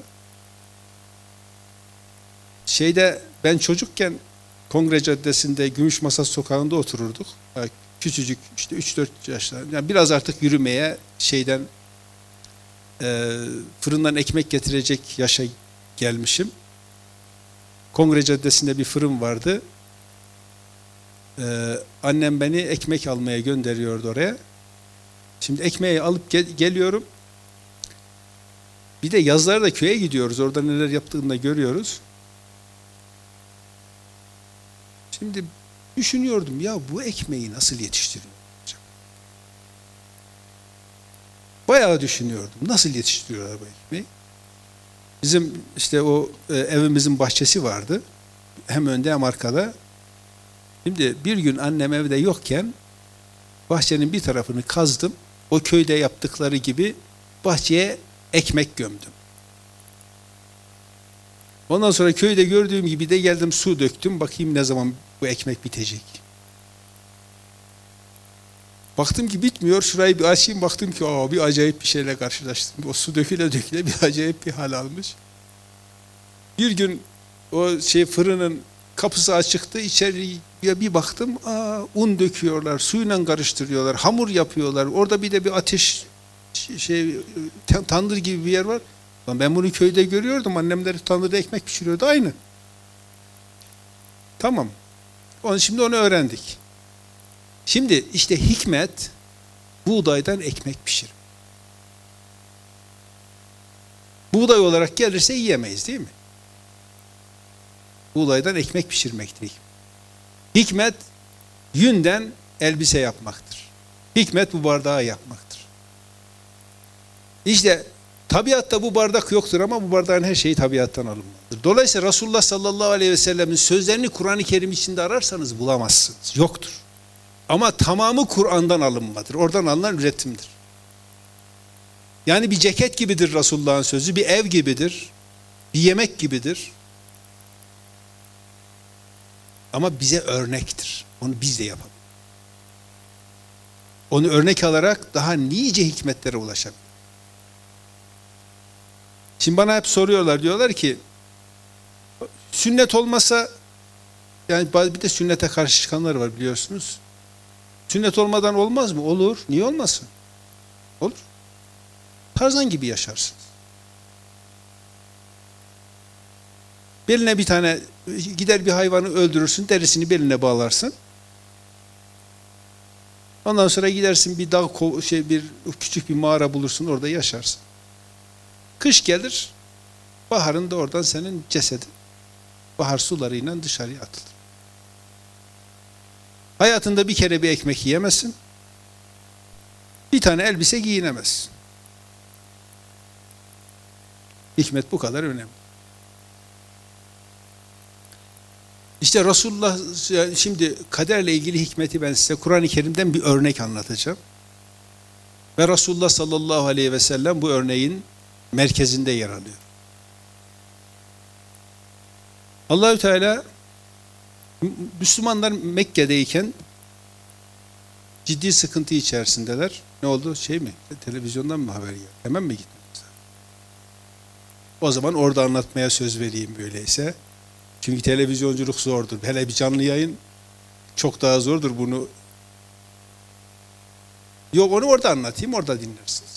Şeyde ben çocukken Kongre Caddesi'nde Gümüşmasa Sokağı'nda otururduk. Yani küçücük işte üç dört yaşlarında. Yani biraz artık yürümeye şeyden e, fırından ekmek getirecek yaşa gelmişim. Kongre Caddesi'nde bir fırın vardı. Ee, annem beni ekmek almaya gönderiyordu oraya. Şimdi ekmeği alıp gel geliyorum. Bir de yazları da köye gidiyoruz. Orada neler yaptığını da görüyoruz. Şimdi düşünüyordum ya bu ekmeği nasıl yetiştiriyor? Bayağı düşünüyordum. Nasıl yetiştiriyorlar bu ekmeği? Bizim işte o e, evimizin bahçesi vardı. Hem önde hem arkada. Şimdi bir gün annem evde yokken bahçenin bir tarafını kazdım. O köyde yaptıkları gibi bahçeye ekmek gömdüm. Ondan sonra köyde gördüğüm gibi de geldim su döktüm. Bakayım ne zaman bu ekmek bitecek. Baktım ki bitmiyor. Şurayı bir açayım. Baktım ki aa, bir acayip bir şeyle karşılaştım. O su döküle döküle bir acayip bir hal almış. Bir gün o şey fırının kapısı açıktı. İçeriye bir baktım. Aa, un döküyorlar. Suyla karıştırıyorlar. Hamur yapıyorlar. Orada bir de bir ateş şey tandır gibi bir yer var. Ben bunu köyde görüyordum. Annemler tandırda ekmek pişiriyordu. Aynı. Tamam. Onu, şimdi onu öğrendik. Şimdi işte hikmet buğdaydan ekmek pişir. Buğday olarak gelirse yiyemeyiz değil mi? Buğdaydan ekmek pişirmektir. Hikmet yünden elbise yapmaktır. Hikmet bu bardağı yapmaktır. İşte tabiatta bu bardak yoktur ama bu bardağın her şeyi tabiattan alınmalıdır. Dolayısıyla Resulullah sallallahu aleyhi ve sellemin sözlerini Kur'an-ı Kerim içinde ararsanız bulamazsınız. Yoktur. Ama tamamı Kur'an'dan alınmadır. Oradan alınan üretimdir. Yani bir ceket gibidir Resulullah'ın sözü, bir ev gibidir, bir yemek gibidir. Ama bize örnektir. Onu biz de yapalım. Onu örnek alarak daha nice hikmetlere ulaşabilir. Şimdi bana hep soruyorlar, diyorlar ki sünnet olmasa, yani bir de sünnete karşı çıkanlar var biliyorsunuz. Sünnet olmadan olmaz mı? Olur. Niye olmasın? Olur. Tarzan gibi yaşarsınız. Beline bir tane, gider bir hayvanı öldürürsün, derisini beline bağlarsın. Ondan sonra gidersin bir dağ, şey bir küçük bir mağara bulursun, orada yaşarsın. Kış gelir, baharında oradan senin cesedin bahar sularıyla dışarıya atılır. Hayatında bir kere bir ekmek yiyemezsin. Bir tane elbise giyinemezsin. Hikmet bu kadar önemli. İşte Resulullah, şimdi kaderle ilgili hikmeti ben size Kur'an-ı Kerim'den bir örnek anlatacağım. Ve Resulullah sallallahu aleyhi ve sellem bu örneğin merkezinde yer alıyor. Allahü Teala Müslümanlar Mekke'deyken ciddi sıkıntı içerisindeler. Ne oldu? Şey mi? Televizyondan mı haber geldi? Hemen mi gitmemiz? O zaman orada anlatmaya söz vereyim böyleyse. Çünkü televizyonculuk zordur. Hele bir canlı yayın çok daha zordur bunu. Yok, onu orada anlatayım, orada dinlersiniz.